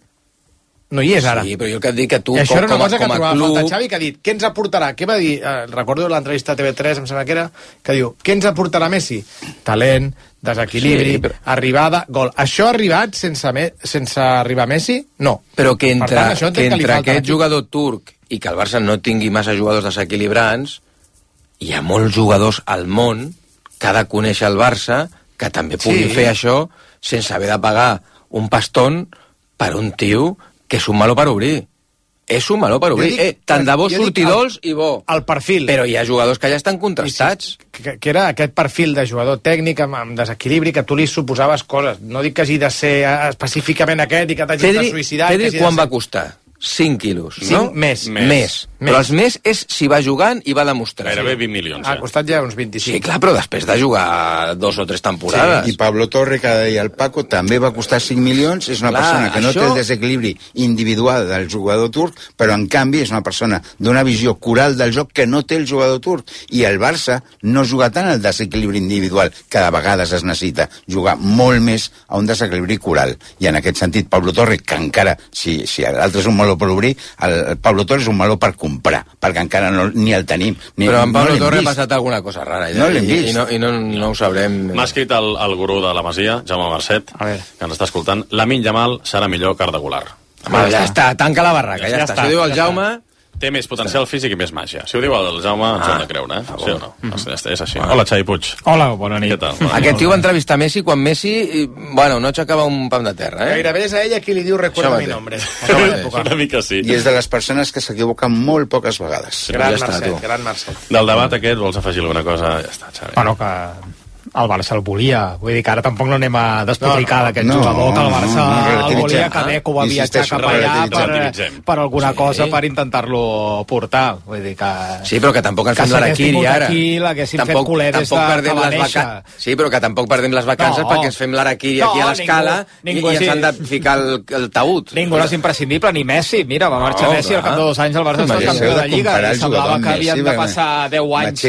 no hi és ara. Sí, però jo el que et dic que tu, això era una cosa que trobava club... falta Xavi, que ha dit, què ens aportarà? Què va dir? Recordo l'entrevista a TV3, em sembla que era, que diu, què ens aportarà Messi? Talent, desequilibri, arribada, gol. Això ha arribat sense arribar a Messi? No. Però que entre, tant, que entre aquest jugador turc i que el Barça no tingui massa jugadors desequilibrants, hi ha molts jugadors al món que ha de conèixer el Barça que també puguin fer això sense haver de pagar un paston per un tio que és un meló per obrir. És un meló per obrir. Tant de bo surti dolç i bo. El perfil. Però hi ha jugadors que ja estan contrastats. Que era aquest perfil de jugador tècnic amb desequilibri que tu li suposaves coses. No dic que hagi de ser específicament aquest i que t'hagi de suïcidar. Pedri quan va costar? 5 quilos, no? Més. Però els més és si va jugant i va demostrar. Gairebé 20 milions. Ha costat ja uns 25. Sí, clar, però després de jugar 2 o 3 temporades. Sí, i Pablo Torre, que deia el Paco, també va costar 5 milions. És una persona que no té el desequilibri individual del jugador turc, però en canvi és una persona d'una visió coral del joc que no té el jugador turc. I el Barça no juga tant el desequilibri individual, que de vegades es necessita jugar molt més a un desequilibri coral. I en aquest sentit, Pablo Torre, que encara, si l'altre és un meló per obrir, el Pablo Torre és un meló per comprar, perquè encara ni el tenim. Però amb Pablo Torre ha passat alguna cosa rara. No l'hem vist. I no ho sabrem. M'ha escrit el gurú de la Masia, Jaume Marcet, que ens està escoltant. Lamine Yamal serà millor que Arda Güler. Ja està, tanca la barraca, ja està. Si ho diu el Jaume... Té més potencial físic i més màgia. Si ho diu el Jaume, ens ho hem de creure, Sí o no? És així. Hola, Xavi Puig. Hola, bona nit. Què tal? Aquest tio va entrevistar Messi quan Messi, bueno, no aixecava un pam de terra, Gairebé és a ella qui li diu recuerda mi nombre. Una mica sí. I és de les persones que s'equivoquen molt poques vegades. Gran Marcet. Del debat aquest, vols afegir alguna cosa? Ja està, Xavi. Bueno, que el Barça el volia, vull dir que ara tampoc no anem a despotricar d'aquest jugador, que el Barça el volia, que Deco va viatjar cap allà per alguna cosa, per intentar-lo portar, vull dir que... Sí, però que tampoc ens fem l'araquiri ara. L'haguéssim fet culer des de que va néixer. Sí, però que tampoc perdem les vacances perquè ens fem l'araquiri aquí a l'escala i ens han de ficar el taüt. Ningú no és imprescindible, ni Messi. Mira, va marxar Messi al cap de 2 anys al Barça és campió de Lliga i semblava que havien de passar 10 anys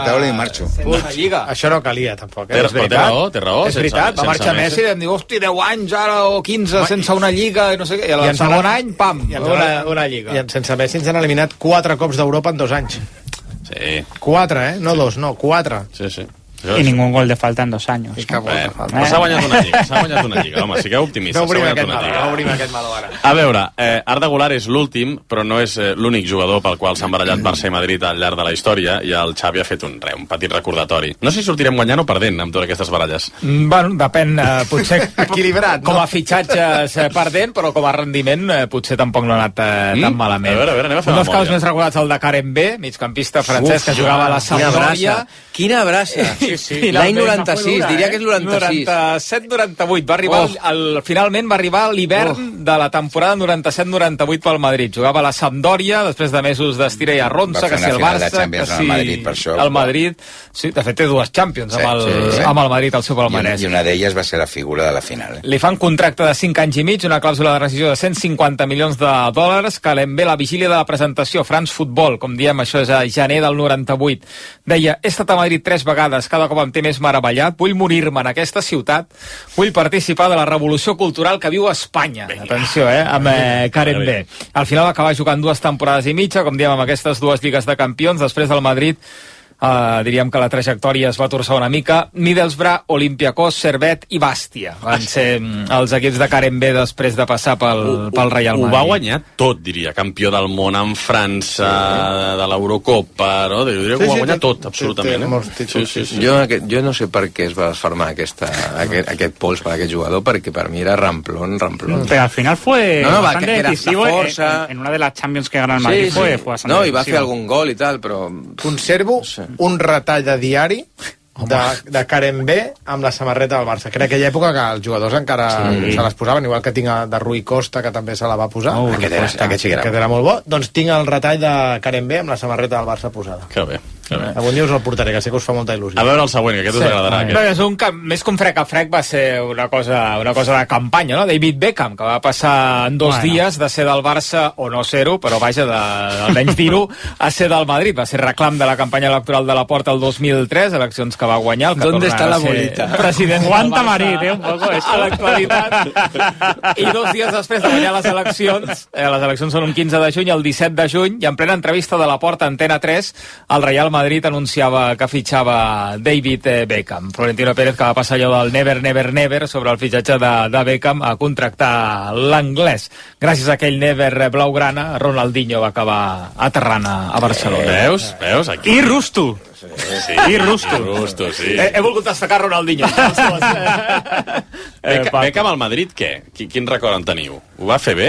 sense Lliga. Això no calia, tampoc. Té raó. És veritat, va marxar Messi i em diu, hosti, 10 anys ara o 15 sense una Lliga i no sé què. I al segon any, pam, una Lliga. I sense Messi ens han eliminat 4 cops d'Europa en 2 anys. Sí. 4, no 2, no, 4. Sí. Y ningún gol de falta en 2 años. S'ha guanyat una lliga, home, sigueu optimistes. No obrim aquest meló ara. A veure, Arda Güler és l'últim, però no és l'únic jugador pel qual s'han barallat Barça i Madrid al llarg de la història, i el Xavi ha fet un petit recordatori. No sé si sortirem guanyant o perdent amb totes aquestes baralles. Bueno, depèn, potser equilibrat, com a fitxatges perdent, però com a rendiment potser tampoc no ha anat tan malament. A veure, anem a fer un dels casos més recordats, el de Karen B, migcampista francès que jugava a la Sampdoria. Quina abraça! Sí. L'any 96, diria que és l'96. 97-98, va arribar finalment va arribar l'hivern de la temporada 97-98 pel Madrid. Jugava a la Sampdoria, després de mesos d'estira i arronsa, que si el Barça, que si el Madrid. Sí, de fet té 2 Champions amb el Madrid al seu palmarès. I una d'elles va ser la figura de la final. Li fan contracte de 5 anys i mig, una clàusula de rescissió de 150 milions de dòlars, que l'en ve la vigília de la presentació, France Football, com diem, això és a gener del 98. Deia, he estat a Madrid 3 vegades, cada cop em té més meravellat, vull morir-me en aquesta ciutat, vull participar de la revolució cultural que viu a Espanya. Atenció, amb Karen B. Al final va acabar jugant 2 temporades i mitja, com diem, amb aquestes 2 lligues de campions, després del Madrid diríem que la trajectòria es va torçar una mica. Middlesbrough, Olympiacos, Servette i Bastia van ser els equips de Karen B després de passar pel Real Madrid. Ho va guanyar tot, diria, campió del món en França, de l'Eurocopa, no? Jo diria que ho va guanyar tot, absolutament. Jo no sé per què es va desfermar aquest pols per aquest jugador, perquè per mi era ramplón. Pero al final fue bastante decisivo en una de las Champions que gana el Madrid. Fue bastante no, i va fer algun gol i tal, però... Conservo un retall de diari de Karen B amb la samarreta del Barça. Crec que aquella època que els jugadors encara se les posaven, igual que tinc de Rui Costa, que també se la va posar. Aquest sí que era molt bo. Doncs tinc el retall de Karen B amb la samarreta del Barça posada. Que bé. Algun dia us el portaré, que sé que us fa molta il·lusió. A veure el següent, que aquest us agradarà. Més que un frec a frec va ser una cosa de campanya, no? David Beckham, que va passar en 2 dies de ser del Barça, o no ser-ho, però vaja, almenys dir-ho, a ser del Madrid. Va ser reclam de la campanya electoral de Laporta el 2003, eleccions que va guanyar. ¿Dónde está la bolita? President Aguanta Madrid, un poco a l'actualitat. I 2 dies després de guanyar les eleccions són un 15 de juny, el 17 de juny, i en plena entrevista de Laporta a Antena 3, el Real Madrid anunciava que fitxava David Beckham. Florentino Pérez, que va passar allò del never, never, never sobre el fitxatge de Beckham a contractar l'anglès. Gràcies a aquell never blaugrana, Ronaldinho va acabar aterrant a Barcelona. Veus? Aquí. I Rusto. I Rusto, sí. He volgut destacar Ronaldinho. Beckham al Madrid, què? Quin record en teniu? Ho va fer bé?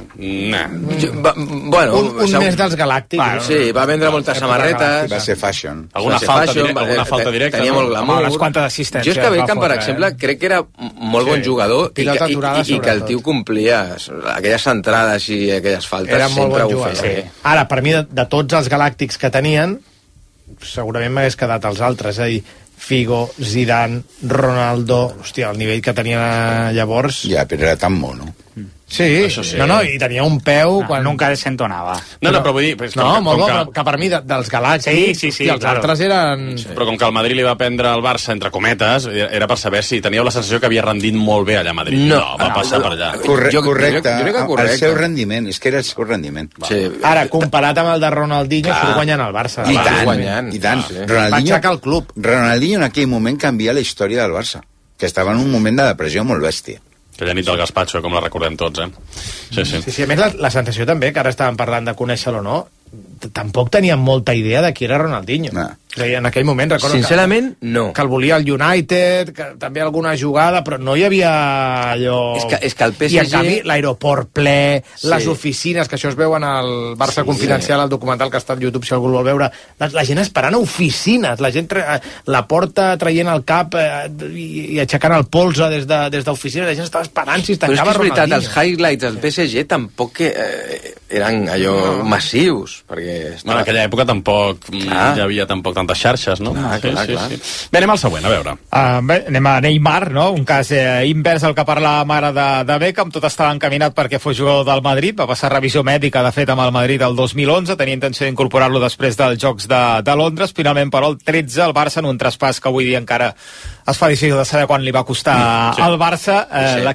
Bueno, un mes dels Galàctics. Sí, va vendre moltes samarretes. Va ser fashion. Alguna falta directa. Tenia molt glamour. Unes quantes assistències. Jo és que Beckham, per exemple, crec que era molt bon jugador i que el tio complia aquelles centrades i aquelles faltes. Sempre ho feia. Ara, per mi, de tots els Galàctics que tenien, segurament m'hagués quedat els altres, és a dir, Figo, Zidane, Ronaldo, hòstia, el nivell que tenia llavors... Ja, però era tan mono. Sí, no, i tenia un peu quan... Nunca desentonava. No, però vull dir... molt bo, que per mi, dels Galàctics, sí, els altres eren... Però com que el Madrid li va prendre el Barça, entre cometes, era per saber si teníeu la sensació que havia rendit molt bé allà a Madrid. No, va passar per allà. Correcte, el seu rendiment, és que era el seu rendiment. Ara, comparat amb el de Ronaldinho, surt guanyant el Barça. I tant. Va aixecar el club. Ronaldinho en aquell moment canvia la història del Barça, que estava en un moment de depressió molt bèstia. Aquella nit del Gaspatxo, com la recordem tots, Sí, a més la sensació també, que ara estàvem parlant de conèixer-lo o no, tampoc teníem molta idea de qui era Ronaldinho. En aquell moment recordo que el volia el United, que també alguna jugada, però no hi havia allò... És que el PSG... I en canvi l'aeroport ple, les oficines, que això es veu en el Barça Confidencial, el documental que està al YouTube, si algú el vol veure, la gent esperant a oficines, la gent la porta traient el cap i aixecant el polze des d'oficines, la gent estava esperant si es tancava Ronaldinho. Però és que és veritat, els highlights del PSG tampoc eren allò massius, perquè... En aquella època tampoc hi havia tantes xarxes, no? Clar. Bé, anem al següent, a veure. Bé, anem a Neymar, no? Un cas invers al que parlàvem ara de Beckham. Tot estava encaminat perquè fos jugador del Madrid. Va passar revisió mèdica, de fet, amb el Madrid el 2011. Tenia intenció d'incorporar-lo després dels Jocs de Londres. Finalment, però, el 13, el Barça, en un traspàs que avui dia encara es fa difícil de saber quan li va costar al Barça.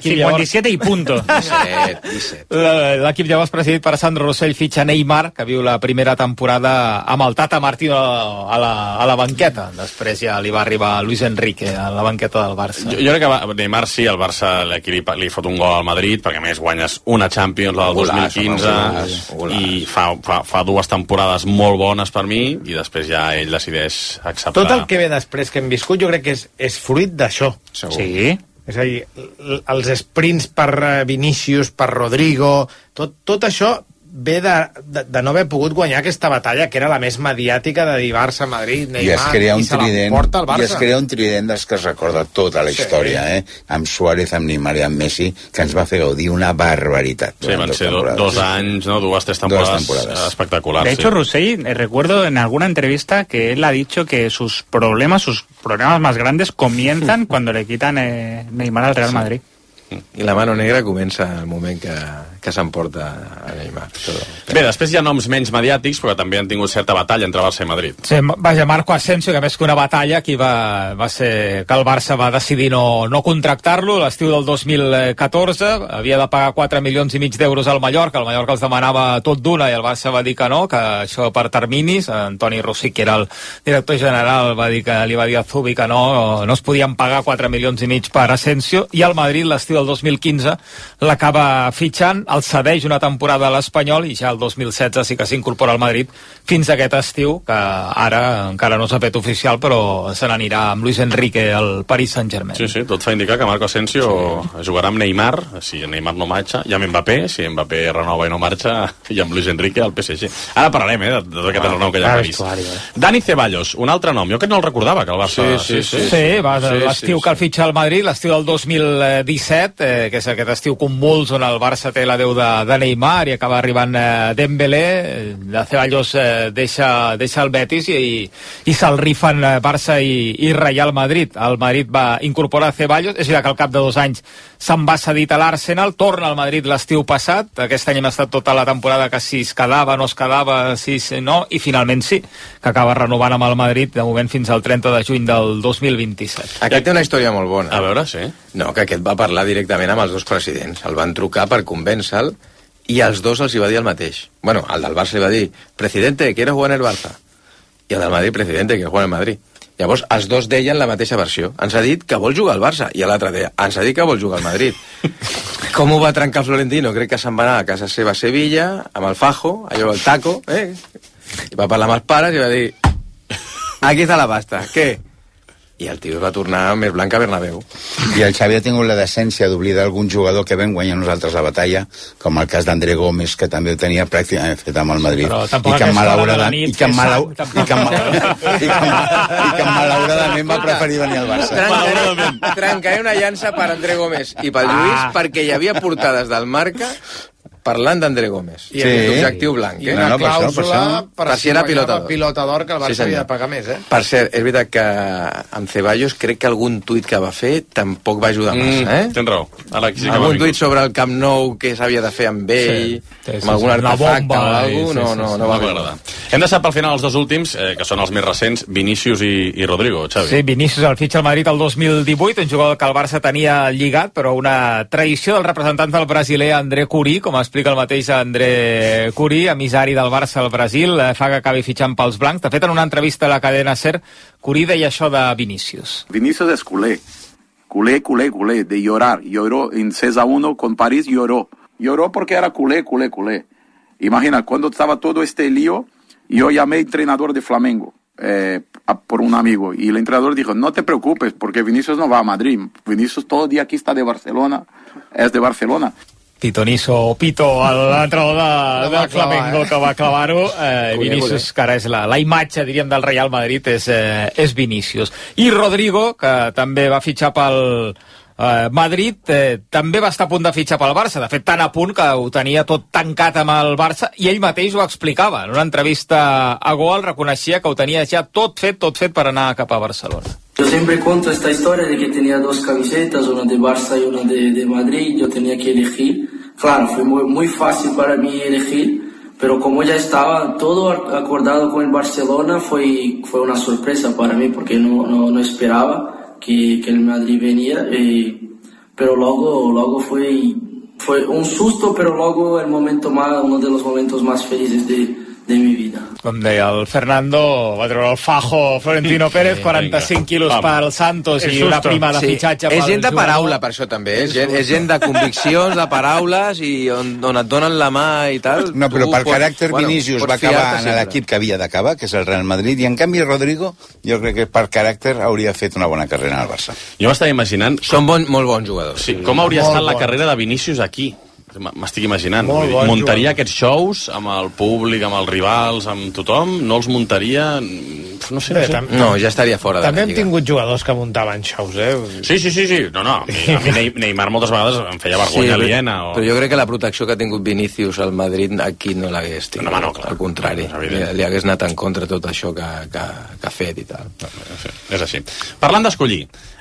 57 i punto. 17. L'equip llavors presidit per Sandro Rossell fitxa Neymar, que viu la primera temporada amb el Tata Martino a la banqueta. Després ja li va arribar Luis Enrique a la banqueta del Barça. Jo crec que Neymar sí, el Barça li fot un gol al Madrid, perquè a més guanyes una Champions, la del 2015, i fa 2 temporades molt bones per mi, i després ja ell decideix acceptar. Tot el que ve després que hem viscut jo crec que és fruit d'això. Sí. És a dir, els sprints per Vinícius, per Rodrigo, tot això ve de no haver pogut guanyar aquesta batalla, que era la més mediàtica de dir Barça-Madrid, Neymar, i se l'emporta el Barça. I es crea un trident dels que es recorda tota la història, amb Suárez, amb Neymar i amb Messi, que ens va fer gaudir una barbaritat. Sí, van ser 2 anys, ¿no? 2-3 temporades espectaculares. De hecho, Rossell, recuerdo en alguna entrevista que él ha dicho que sus problemas más grandes comienzan cuando le quitan Neymar al Real Madrid. I la mano negra comença el moment que s'emporta a Neymar. Bé, després hi ha noms menys mediàtics, però també han tingut certa batalla entre Barça i Madrid. Sí, vaja, Marco Asensio, que més que una batalla, aquí va ser que el Barça va decidir no contractar-lo l'estiu del 2014, havia de pagar 4 milions i mig d'euros al Mallorca, el Mallorca els demanava tot d'una i el Barça va dir que no, que això per terminis, Antoni Rossi, que era el director general, va dir que li va dir a Zubi que no es podien pagar 4 milions i mig per Asensio, i el Madrid l'estiu del 2015 l'acaba fitxant, el cedeix una temporada a l'Espanyol i ja el 2016 sí que s'incorpora al Madrid fins a aquest estiu, que ara encara no s'ha fet oficial, però se n'anirà amb Luis Enrique al Paris Saint-Germain. Sí, tot fa indicar que Marco Asensio jugarà amb Neymar, si Neymar no marxa, i amb Mbappé, si Mbappé renova i no marxa, i amb Luis Enrique al PSG. Ara parlarem, de tot aquest renou que ja hem vist. Dani Ceballos, un altre nom, jo que no el recordava, que el Barça... Sí, l'estiu que el fitxa al Madrid, l'estiu del 2017, que és aquest estiu convuls on el Barça té la deu de Neymar i acaba arribant Dembélé, de Ceballos deixa el Betis i se'l rifen Barça i Real Madrid. El Madrid va incorporar Ceballos, és veritat que al cap de 2 anys se'n va cedit a l'Arsenal, torna al Madrid l'estiu passat, aquest any hem estat tota la temporada que si es quedava, no es quedava, si no, i finalment sí, que acaba renovant amb el Madrid de moment fins al 30 de juny del 2027. Aquest té una història molt bona. A veure, sí. No, que aquest va parlar directament amb els dos presidents. El van trucar per convèncer-lo i als dos els hi va dir el mateix. Bueno, el del Barça li va dir, presidente, ¿quieres jugar en el Barça? I el del Madrid, presidente, ¿quieres jugar en el Madrid? Llavors, els dos deien la mateixa versió. Ens ha dit que vol jugar al Barça. I l'altre deia, ens ha dit que vol jugar al Madrid. Com ho va trencar Florentino? Crec que se'n va anar a casa seva a Sevilla, amb el fajo, allò el taco, i va parlar amb els pares i va dir, aquí està la pasta, què? I el tio va tornar més blanc que Bernabéu. I el Xavi ha tingut la decència d'oblidar algun jugador que vam guanyar nosaltres la batalla, com el cas d'André Gómez, que també ho tenia pràcticament fet amb el Madrid. I que malauradament va preferir venir al Barça. Trencaré una llança per André Gómez i pel Lluís, perquè hi havia portades del Marca parlant d'André Gómez. I l'objectiu blanc. I una clàusula per si era pilota d'or que el Barça havia de pagar més, Per cert, és veritat que amb Ceballos crec que algun tuit que va fer tampoc va ajudar massa, Tens raó. Algun tuit sobre el Camp Nou que s'havia de fer amb ell, amb algun artefacte o alguna cosa, no va agradar. Hem deixat pel final els dos últims, que són els més recents, Vinícius i Rodrigo, Xavi. Sí, Vinícius el fitxa al Madrid el 2018, un jugador que el Barça tenia lligat, però una traïció del representant del brasiler André Curí, com explica el mateix André Curí, emissari del Barça al Brasil, fa que acabi fitxant pels blancs. De fet, en una entrevista a la cadena SER, Curí deia això de Vinícius. Vinícius es culé, de llorar. Lloró en 6-1 con París, lloró. Lloró porque era culé. Imagina, cuando estaba todo este lío, yo llamé al entrenador de Flamengo por un amigo y el entrenador dijo, no te preocupes porque Vinícius no va a Madrid. Vinícius todo el día aquí está de Barcelona, es de Barcelona. Pitoniso Pito, l'entrenador del Flamengo que va clavar-ho. Vinícius, que ara és la imatge, diríem, del Real Madrid, és Vinícius. I Rodrigo, que també va fitxar pel Madrid, també va estar a punt de fitxar pel Barça. De fet, tan a punt que ho tenia tot tancat amb el Barça, i ell mateix ho explicava. En una entrevista a Goal reconeixia que ho tenia ja tot fet per anar cap a Barcelona. Yo siempre cuento esta historia de que tenía 2 camisetas, una de Barça y una de Madrid. Yo tenía que elegir. Claro, fue muy fácil para mí elegir, pero como ya estaba todo acordado con el Barcelona, fue una sorpresa para mí, porque no esperaba que el Madrid venía. Pero luego fue un susto, pero luego uno de los momentos más felices de mi vida. Com deia el Fernando, va treure el fajo Florentino Pérez, 45 quilos pel Santos i una prima de fitxatge pel jugador. És gent de paraula, per això també. És gent de conviccions, de paraules, i on et donen la mà i tal. No, però per caràcter Vinícius va acabar en l'equip que havia d'acabar, que és el Real Madrid, i en canvi Rodrigo, jo crec que per caràcter hauria fet una bona carrera al Barça. Jo m'estava imaginant... Són molt bons jugadors. Sí, com hauria estat la carrera de Vinícius aquí? M'estic imaginant. Muntaria aquests shows amb el públic, amb els rivals, amb tothom? No els muntaria? No sé. No, ja estaria fora de la Lliga. També hem tingut jugadors que muntaven shows, Sí. No. A mi Neymar moltes vegades em feia vergonya aliena. Però jo crec que la protecció que ha tingut Vinícius al Madrid aquí no l'hagués tingut. No, clar. Al contrari. Li hagués anat en contra tot això que ha fet i tal. És així. Parlant d'escollir,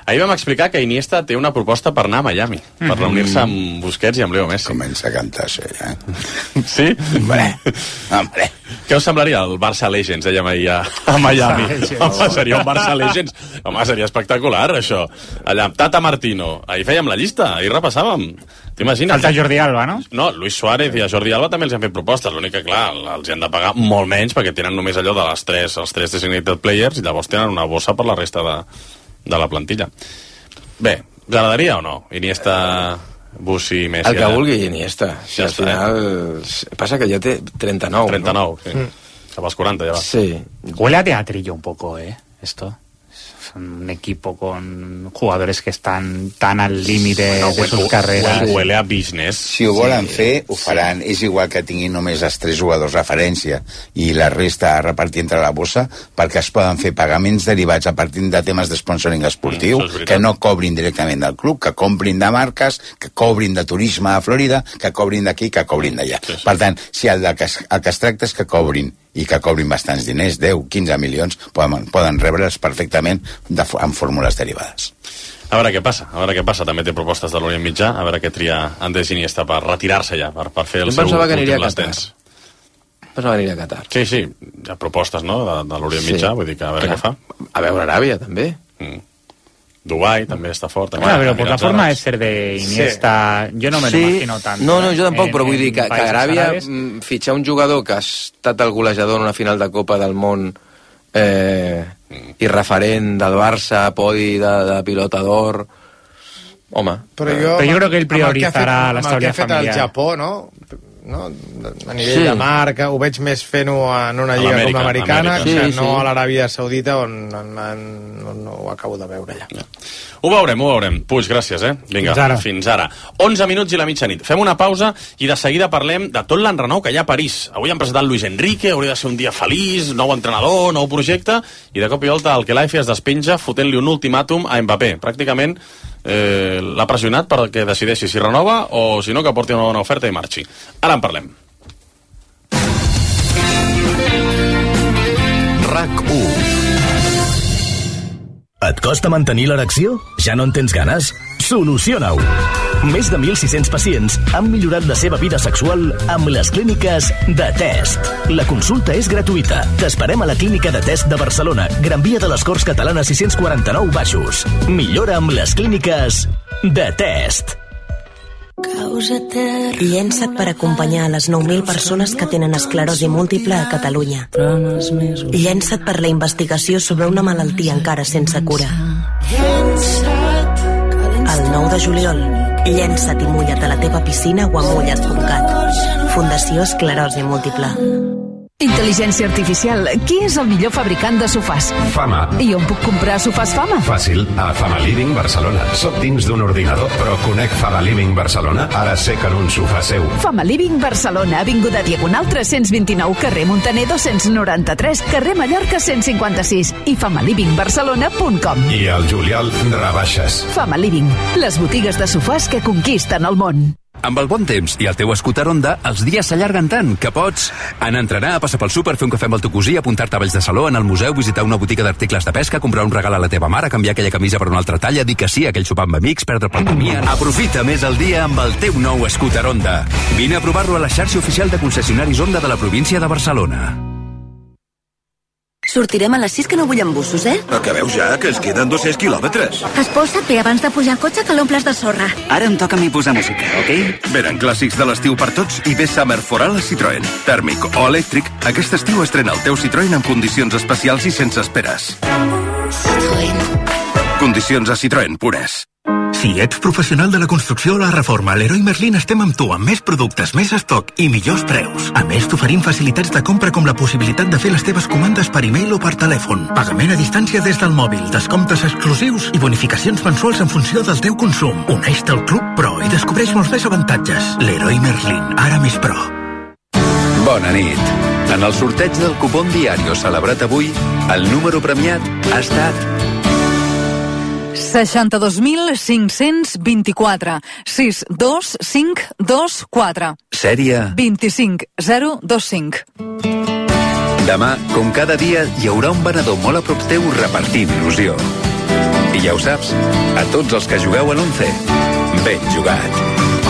Ahir vam explicar que Iniesta té una proposta per anar a Miami, per reunir-se amb Busquets i amb Leo Messi. Comença a cantar això, ja. Sí? Hombre. Què us semblaria el Barça Legends, dèiem ahir a Miami? Home, seria un Barça Legends. Home, seria espectacular, això. Allà, Tata Martino. Ahir fèiem la llista, ahir repassàvem. T'imagines? Falta Jordi Alba, no? No, Luis Suárez i a Jordi Alba també els han fet propostes. L'únic que, clar, els han de pagar molt menys perquè tenen només allò de els tres designated players i llavors tenen una bossa per la resta de la plantilla. Bé, us agradaria o no? Iniesta, Bussi, Messi... El que vulgui Iniesta. Si al final... Passa que ja té 39, 39, sí. Cap als 40 ja va. Sí. Huele a teatrillo un poco, esto. Un equipo con jugadores que están tan al límite de sus carreras. Huele a business. Si ho volen fer, ho faran. És igual que tinguin només els 3 jugadors referència i la resta a repartir entre la bossa, perquè es poden fer pagaments derivats a partir de temes de sponsoring esportiu, que no cobrin directament del club, que comprin de marques, que cobrin de turisme a Florida, que cobrin d'aquí, que cobrin d'allà. Per tant, si el que es tracta és que cobrin, i que cobrin bastants diners, 10, 15 milions, poden rebre'ls perfectament amb fórmules derivades. A veure què passa, també té propostes de l'Orient Mitjà, a veure què tria Andrés Iniesta per retirar-se ja, per fer el seu últim l'estens. Pensava que aniria a Qatar. Sí, hi ha propostes, no?, de l'Orient Mitjà, vull dir que a veure què fa. A veure Aràbia, també. Dubai també està fort. Pero por la forma de ser de Iniesta, yo no me lo imagino tanto. No, jo tampoc, però vull dir que Aràbia fitxar un jugador que ha estat el golejador en una final de Copa del Món i referent del Barça, podi de pilota d'or, home. Però jo crec que ell prioritzarà l'estabilitat familiar. El que ha fet el Japó, no? A nivell de marca, ho veig més fent-ho en una lliga com l'americana que no a l'Aràbia Saudita on no ho acabo de veure allà. Ho veurem. Puig, gràcies, Vinga, fins ara. 11 minuts i la mitjanit. Fem una pausa i de seguida parlem de tot l'enrenou que hi ha a París. Avui han presentat Luis Enrique, hauria de ser un dia feliç, nou entrenador, nou projecte, i de cop i volta el Khelaifi es despenja fotent-li un ultimàtum a Mbappé. Pràcticament l'ha pressionat perquè decideixi si renova o si no que porti una bona oferta i marxi. Ara en parlem. RAC1. Et costa mantenir l'erecció? Ja no en tens ganes? Soluciona-ho! Més de 1.600 pacients han millorat la seva vida sexual amb les clíniques de Test. La consulta és gratuïta. T'esperem a la clínica de Test de Barcelona, Gran Via de les Corts Catalanes 649 Baixos. Millora amb les clíniques de Test. Llença't per acompanyar a les 9.000 persones que tenen esclerosi múltiple a Catalunya. Llença't per la investigació sobre una malaltia encara sense cura. El 9 de juliol, llença't i mulla't a la teva piscina o a mulla't.cat. Fundació Esclerosi Múltiple. Intel·ligència artificial. Qui és el millor fabricant de sofàs? Fama. I on puc comprar sofàs Fama? Fàcil, a Fama Living Barcelona. Soc dins d'un ordinador, però conec Fama Living Barcelona. Ara sé que en un sofà seu. Fama Living Barcelona, avinguda Diagonal 329, carrer Montaner 293, carrer Mallorca 156 i famalivingbarcelona.com. I al juliol, rebaixes. Fama Living, les botigues de sofàs que conquisten el món. Amb el bon temps i el teu scooter Honda, els dies s'allarguen tant que pots anar a entrenar, a passar pel súper, fer un cafè amb el teu cosí, apuntar-te a Valls de Saló, anar al museu, visitar una botiga d'articles de pesca, comprar un regal a la teva mare, canviar aquella camisa per una altra talla, dir que sí a aquell sopar amb amics, perdre pel camí... Aprofita més el dia amb el teu nou scooter Honda. Vine a provar-lo a la xarxa oficial de concessionaris Honda de la província de Barcelona. Sortirem a les 6 que no vull embussos, Acabeu ja, que es queden 200 quilòmetres. Esposa't bé abans de pujar al cotxe que l'omples de sorra. Ara em toca a mi posar música, ok? Venen clàssics de l'estiu per tots i ve Summer for All a Citroën. Tèrmic o elèctric, aquest estiu estrena el teu Citroën en condicions especials i sense esperes. Citroën. Condicions a Citroën.es. Si ets professional de la construcció o la reforma, a Leroy Merlin estem amb tu, amb més productes, més estoc i millors preus. A més, t'oferim facilitats de compra com la possibilitat de fer les teves comandes per e-mail o per telèfon, pagament a distància des del mòbil, descomptes exclusius i bonificacions mensuals en funció del teu consum. Uneix-te al Club Pro i descobreix molts més avantatges. Leroy Merlin, ara més pro. Bona nit. En el sorteig del cupón Diario celebrat avui, el número premiat ha estat 62.524 62524. Sèrie 25025. Demà, com cada dia, hi haurà un venedor molt a prop teu repartint il·lusió. I ja ho saps, a tots els que jugueu a l'11, ben jugat.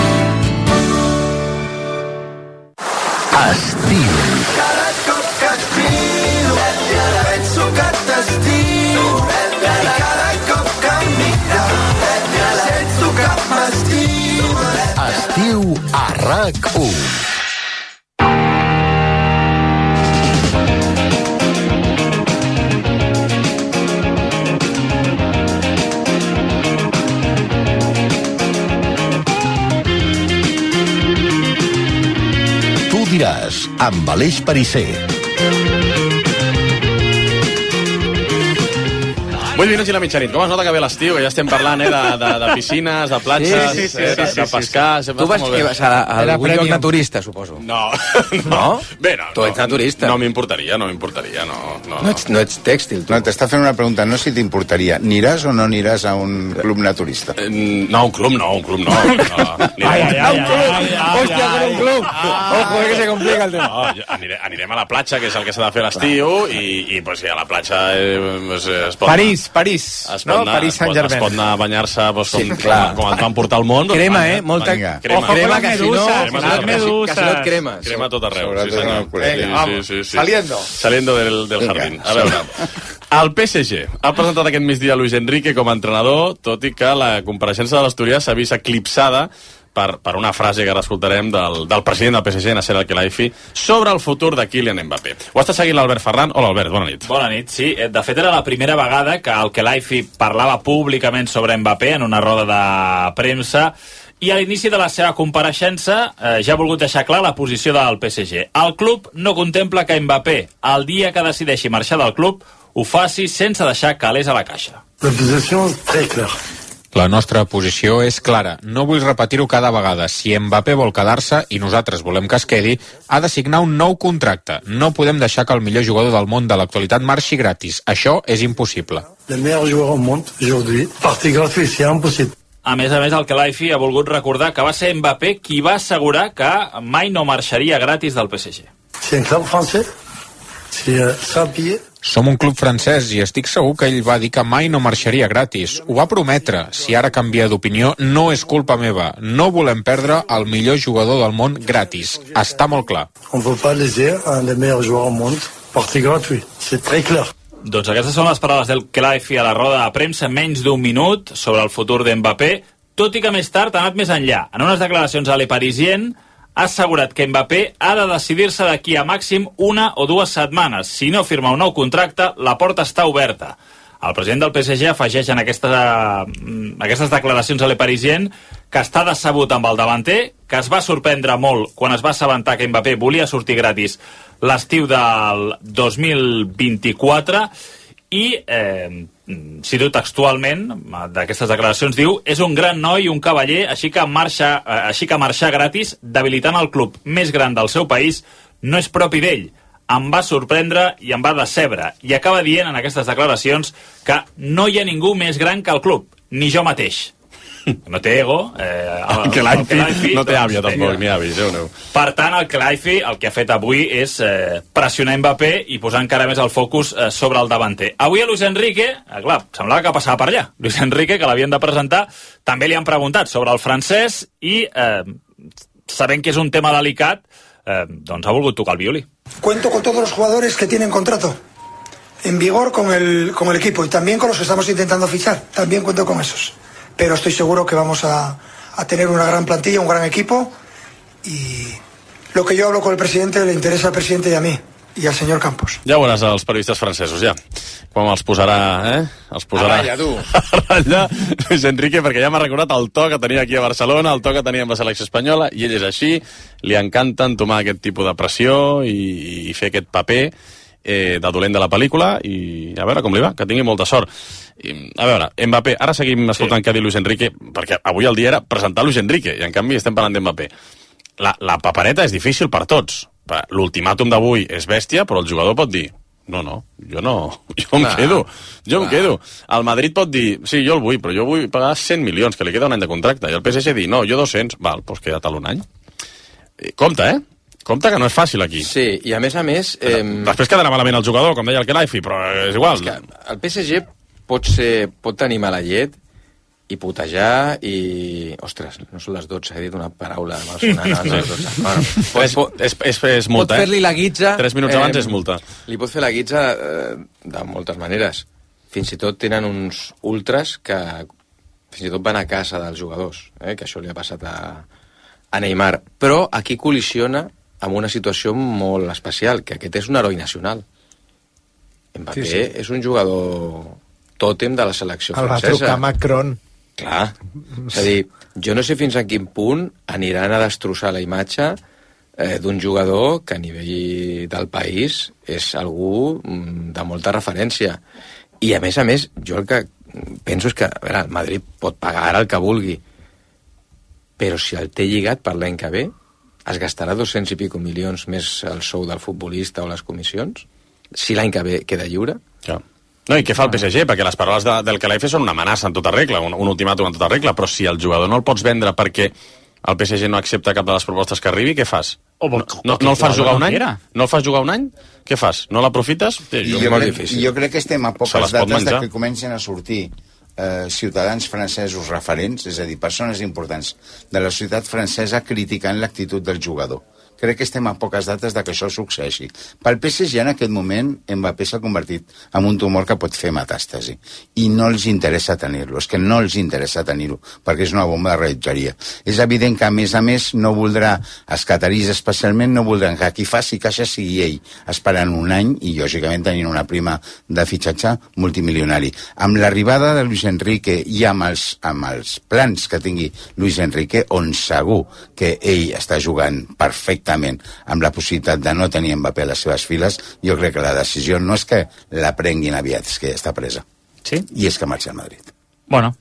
Estiu. Cada cop que escriu, penso que t'estimo. I cada cop que em mires, sento que m'estimo. Estiu a RAC1. Diràs, amb Aleix Parisser. 8 minuts i la mitjanit. Com es nota que ve l'estiu, que ja estem parlant de piscines, de platges, de pescar... Tu vas a algun lloc naturista, suposo. No. Bé, no. Tu ets naturista. No m'importaria, no. No ets tèxtil, tu. No, t'està fent una pregunta, no si t'importaria. Aniràs o no aniràs a un club naturista? No, un club no. Hòstia, con un club! Ojo, que se complica el tema. Anirem a la platja, que és el que s'ha de fer a l'estiu, i pues, a la platja es pot... París. París Saint-Germain. Es pot anar a banyar-se com ens van portar al món. Crema, Molta crema, que si no... Que si no et cremes. Crema a tot arreu. Sí. Saliendo del jardín. A veure, el PSG ha presentat aquest migdia Luis Enrique com a entrenador, tot i que la compareixença de l'Asturià s'ha vist eclipsada per una frase que ara escoltarem del president del PSG, Nasser Al-Khelaifi, sobre el futur de Kylian Mbappé. Ho està seguint l'Albert Ferran. Hola, Albert, bona nit. Bona nit, sí. De fet, era la primera vegada que Al-Khelaifi parlava públicament sobre Mbappé en una roda de premsa, i a l'inici de la seva compareixença ja ha volgut deixar clar la posició del PSG. El club no contempla que Mbappé, el dia que decideixi marxar del club, ho faci sense deixar calés a la caixa. La posició és très clara. La nostra posició és clara. No vull repetir-ho cada vegada. Si Mbappé vol quedar-se i nosaltres volem que es quedi, ha de signar un nou contracte. No podem deixar que el millor jugador del món de l'actualitat marxi gratis. Això és impossible. Le meilleur joueur au monde aujourd'hui, partir gratuit, c'est impossible. A més, el Khelaifi ha volgut recordar que va ser Mbappé qui va assegurar que mai no marxaria gratis del PSG. C'est un club français, c'est sans billet. Som un club francès i estic segur que ell va dir que mai no marxaria gratis. Ho va prometre. Si ara canvia d'opinió, no és culpa meva. No volem perdre el millor jugador del món gratis. Està molt clar. On ne peut pas laisser le meilleur joueur au monde partir gratuit. C'est très clair. Doncs aquestes són les paraules del Khelaifi a la roda de premsa, menys d'un minut, sobre el futur d'Mbappé, tot i que més tard ha anat més enllà. En unes declaracions a Le Parisien ha assegurat que Mbappé ha de decidir-se d'aquí a màxim 1 o 2 setmanes. Si no firma un nou contracte, la porta està oberta. El president del PSG afegeix en aquestes declaracions a Le Parisien que està decebut amb el davanter, que es va sorprendre molt quan es va assabentar que Mbappé volia sortir gratis l'estiu del 2024 i, cito textualment d'aquestes declaracions, diu: és un gran noi i un cavaller, així que marxar gratis debilitant el club més gran del seu país no és propi d'ell. Em va sorprendre i em va decebre. I acaba dient en aquestes declaracions que no hi ha ningú més gran que el club, ni jo mateix. No té ego. El Khelaifi no té àvia, tampoc, ni avi. Per tant, el Khelaifi el que ha fet avui és pressionar Mbappé i posar encara més el focus sobre el davanter. Avui a Luis Enrique, clar, semblava que passava per allà. Luis Enrique, que l'havien de presentar, també li han preguntat sobre el francès i, sabent que és un tema delicat, doncs ha volgut tocar el violí. Cuento con todos los jugadores que tienen contrato en vigor con el equipo y también con los que estamos intentando fichar. También cuento con esos. Pero estoy seguro que vamos a tener una gran plantilla, un gran equipo, y lo que yo hablo con el presidente le interesa al presidente y a mí, i al senyor Campos. Ja veuràs els periodistes francesos, ja. Com els posarà, Els posarà a ratlla, tu. A ratlla Luis Enrique, perquè ja m'ha recordat el to que tenia aquí a Barcelona, el to que tenia amb la selecció espanyola, i ell és així, li encanta entomar aquest tipus de pressió i fer aquest paper de dolent de la pel·lícula, i a veure com li va, que tingui molta sort. A veure, Mbappé, ara seguim escoltant què ha dit Luis Enrique, perquè avui el dia era presentar Luis Enrique, i en canvi estem parlant d'Mbappé. La papereta és difícil per tots. L'ultimàtum d'avui és bèstia, però el jugador pot dir: jo em quedo. El Madrid pot dir: sí, jo el vull, però jo vull pagar 100 milions, que li queda un any de contracte. I el PSG dir: no, jo 200. Val, doncs queda't un any. Compte, Compte que no és fàcil aquí. Sí, i a més... Després quedarà malament el jugador, com deia el Khelaifi, però és igual. És que el PSG pot tenir mala llet i putejar i... Ostres, no són les 12, he dit una paraula malsonant abans de les 12. Bueno, és multa, pot fer-li la guitza... 3 minuts abans és multa. Li pot fer la guitza de moltes maneres. Fins i tot tenen uns ultras que fins i tot van a casa dels jugadors, que això li ha passat a Neymar. Però aquí col·lisiona amb una situació molt especial, que aquest és un heroi nacional. Mbappé és un jugador tòtem de la selecció francesa. El va trucar Macron. Clar, és a dir, jo no sé fins a quin punt aniran a destrossar la imatge d'un jugador que a nivell del país és algú de molta referència. I a més, jo el que penso és que, a veure, el Madrid pot pagar ara el que vulgui, però si el té lligat per l'any que ve, es gastarà 200 i pico milions més el sou del futbolista o les comissions, si l'any que ve queda lliure. Ja. No, i què fa el PSG? Perquè les paraules del Khelaifi són una amenaça en tota regla, un ultimàtum en tota regla, però si el jugador no el pots vendre perquè el PSG no accepta cap de les propostes que arribi, què fas? No el fas jugar un any? No el fas jugar un any? Què fas? No l'aprofites? Jo crec que estem a poques dates que comencen a sortir ciutadans francesos referents, és a dir, persones importants de la societat francesa criticant l'actitud del jugador. Crec que estem a poques dates de que això succeeixi. Pel PSG en aquest moment Mbappé s'ha convertit en un tumor que pot fer metàstasi i no els interessa tenir-lo, és que no els interessa tenir-ho perquè és una bomba de rellotgeria. És evident que a més no voldrà, els cataris especialment no voldran que qui faci caixa sigui ell, esperant un any i lògicament tenint una prima de fitxatge multimilionari. Amb l'arribada de Luis Enrique i amb els plans que tingui Luis Enrique, on segur que ell està jugant perfectament amb la possibilitat de no tenir Mbappé a les seves files, jo crec que la decisió no és que la prenguin aviat, és que ja està presa. ¿Sí? Y es que marcha al Madrid. Bueno,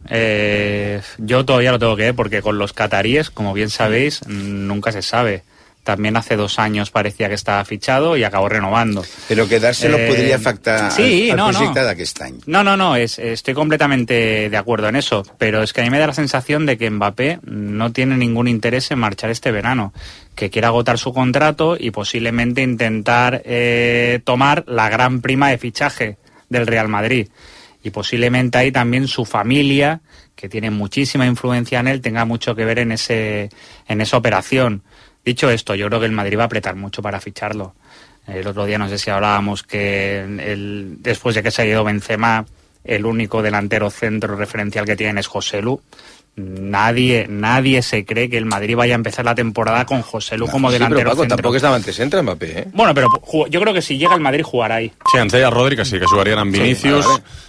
yo todavía lo tengo que ver, porque con los cataríes, como bien sabéis, nunca se sabe. También hace 2 años parecía que estaba fichado y acabó renovando. Pero quedárselo podría afectar al proyecto de aquest any. No, estoy completamente de acuerdo en eso, pero es que a mí me da la sensación de que Mbappé no tiene ningún interés en marchar este verano, que quiere agotar su contrato y posiblemente intentar tomar la gran prima de fichaje del Real Madrid. Y posiblemente ahí también su familia, que tiene muchísima influencia en él, tenga mucho que ver en esa operación. Dicho esto, yo creo que el Madrid va a apretar mucho para ficharlo. El otro día no sé si hablábamos que después de que se ha ido Benzema, el único delantero centro referencial que tienen es Joselu. Nadie se cree que el Madrid vaya a empezar la temporada con Joselu como delantero però, Paco, centro. Tampoc és davant centre, Mbappé, Bueno, pero yo creo que si llega el Madrid jugará ahí. Sí, ens deia el Rodri que sí, que jugarien amb Vinicius,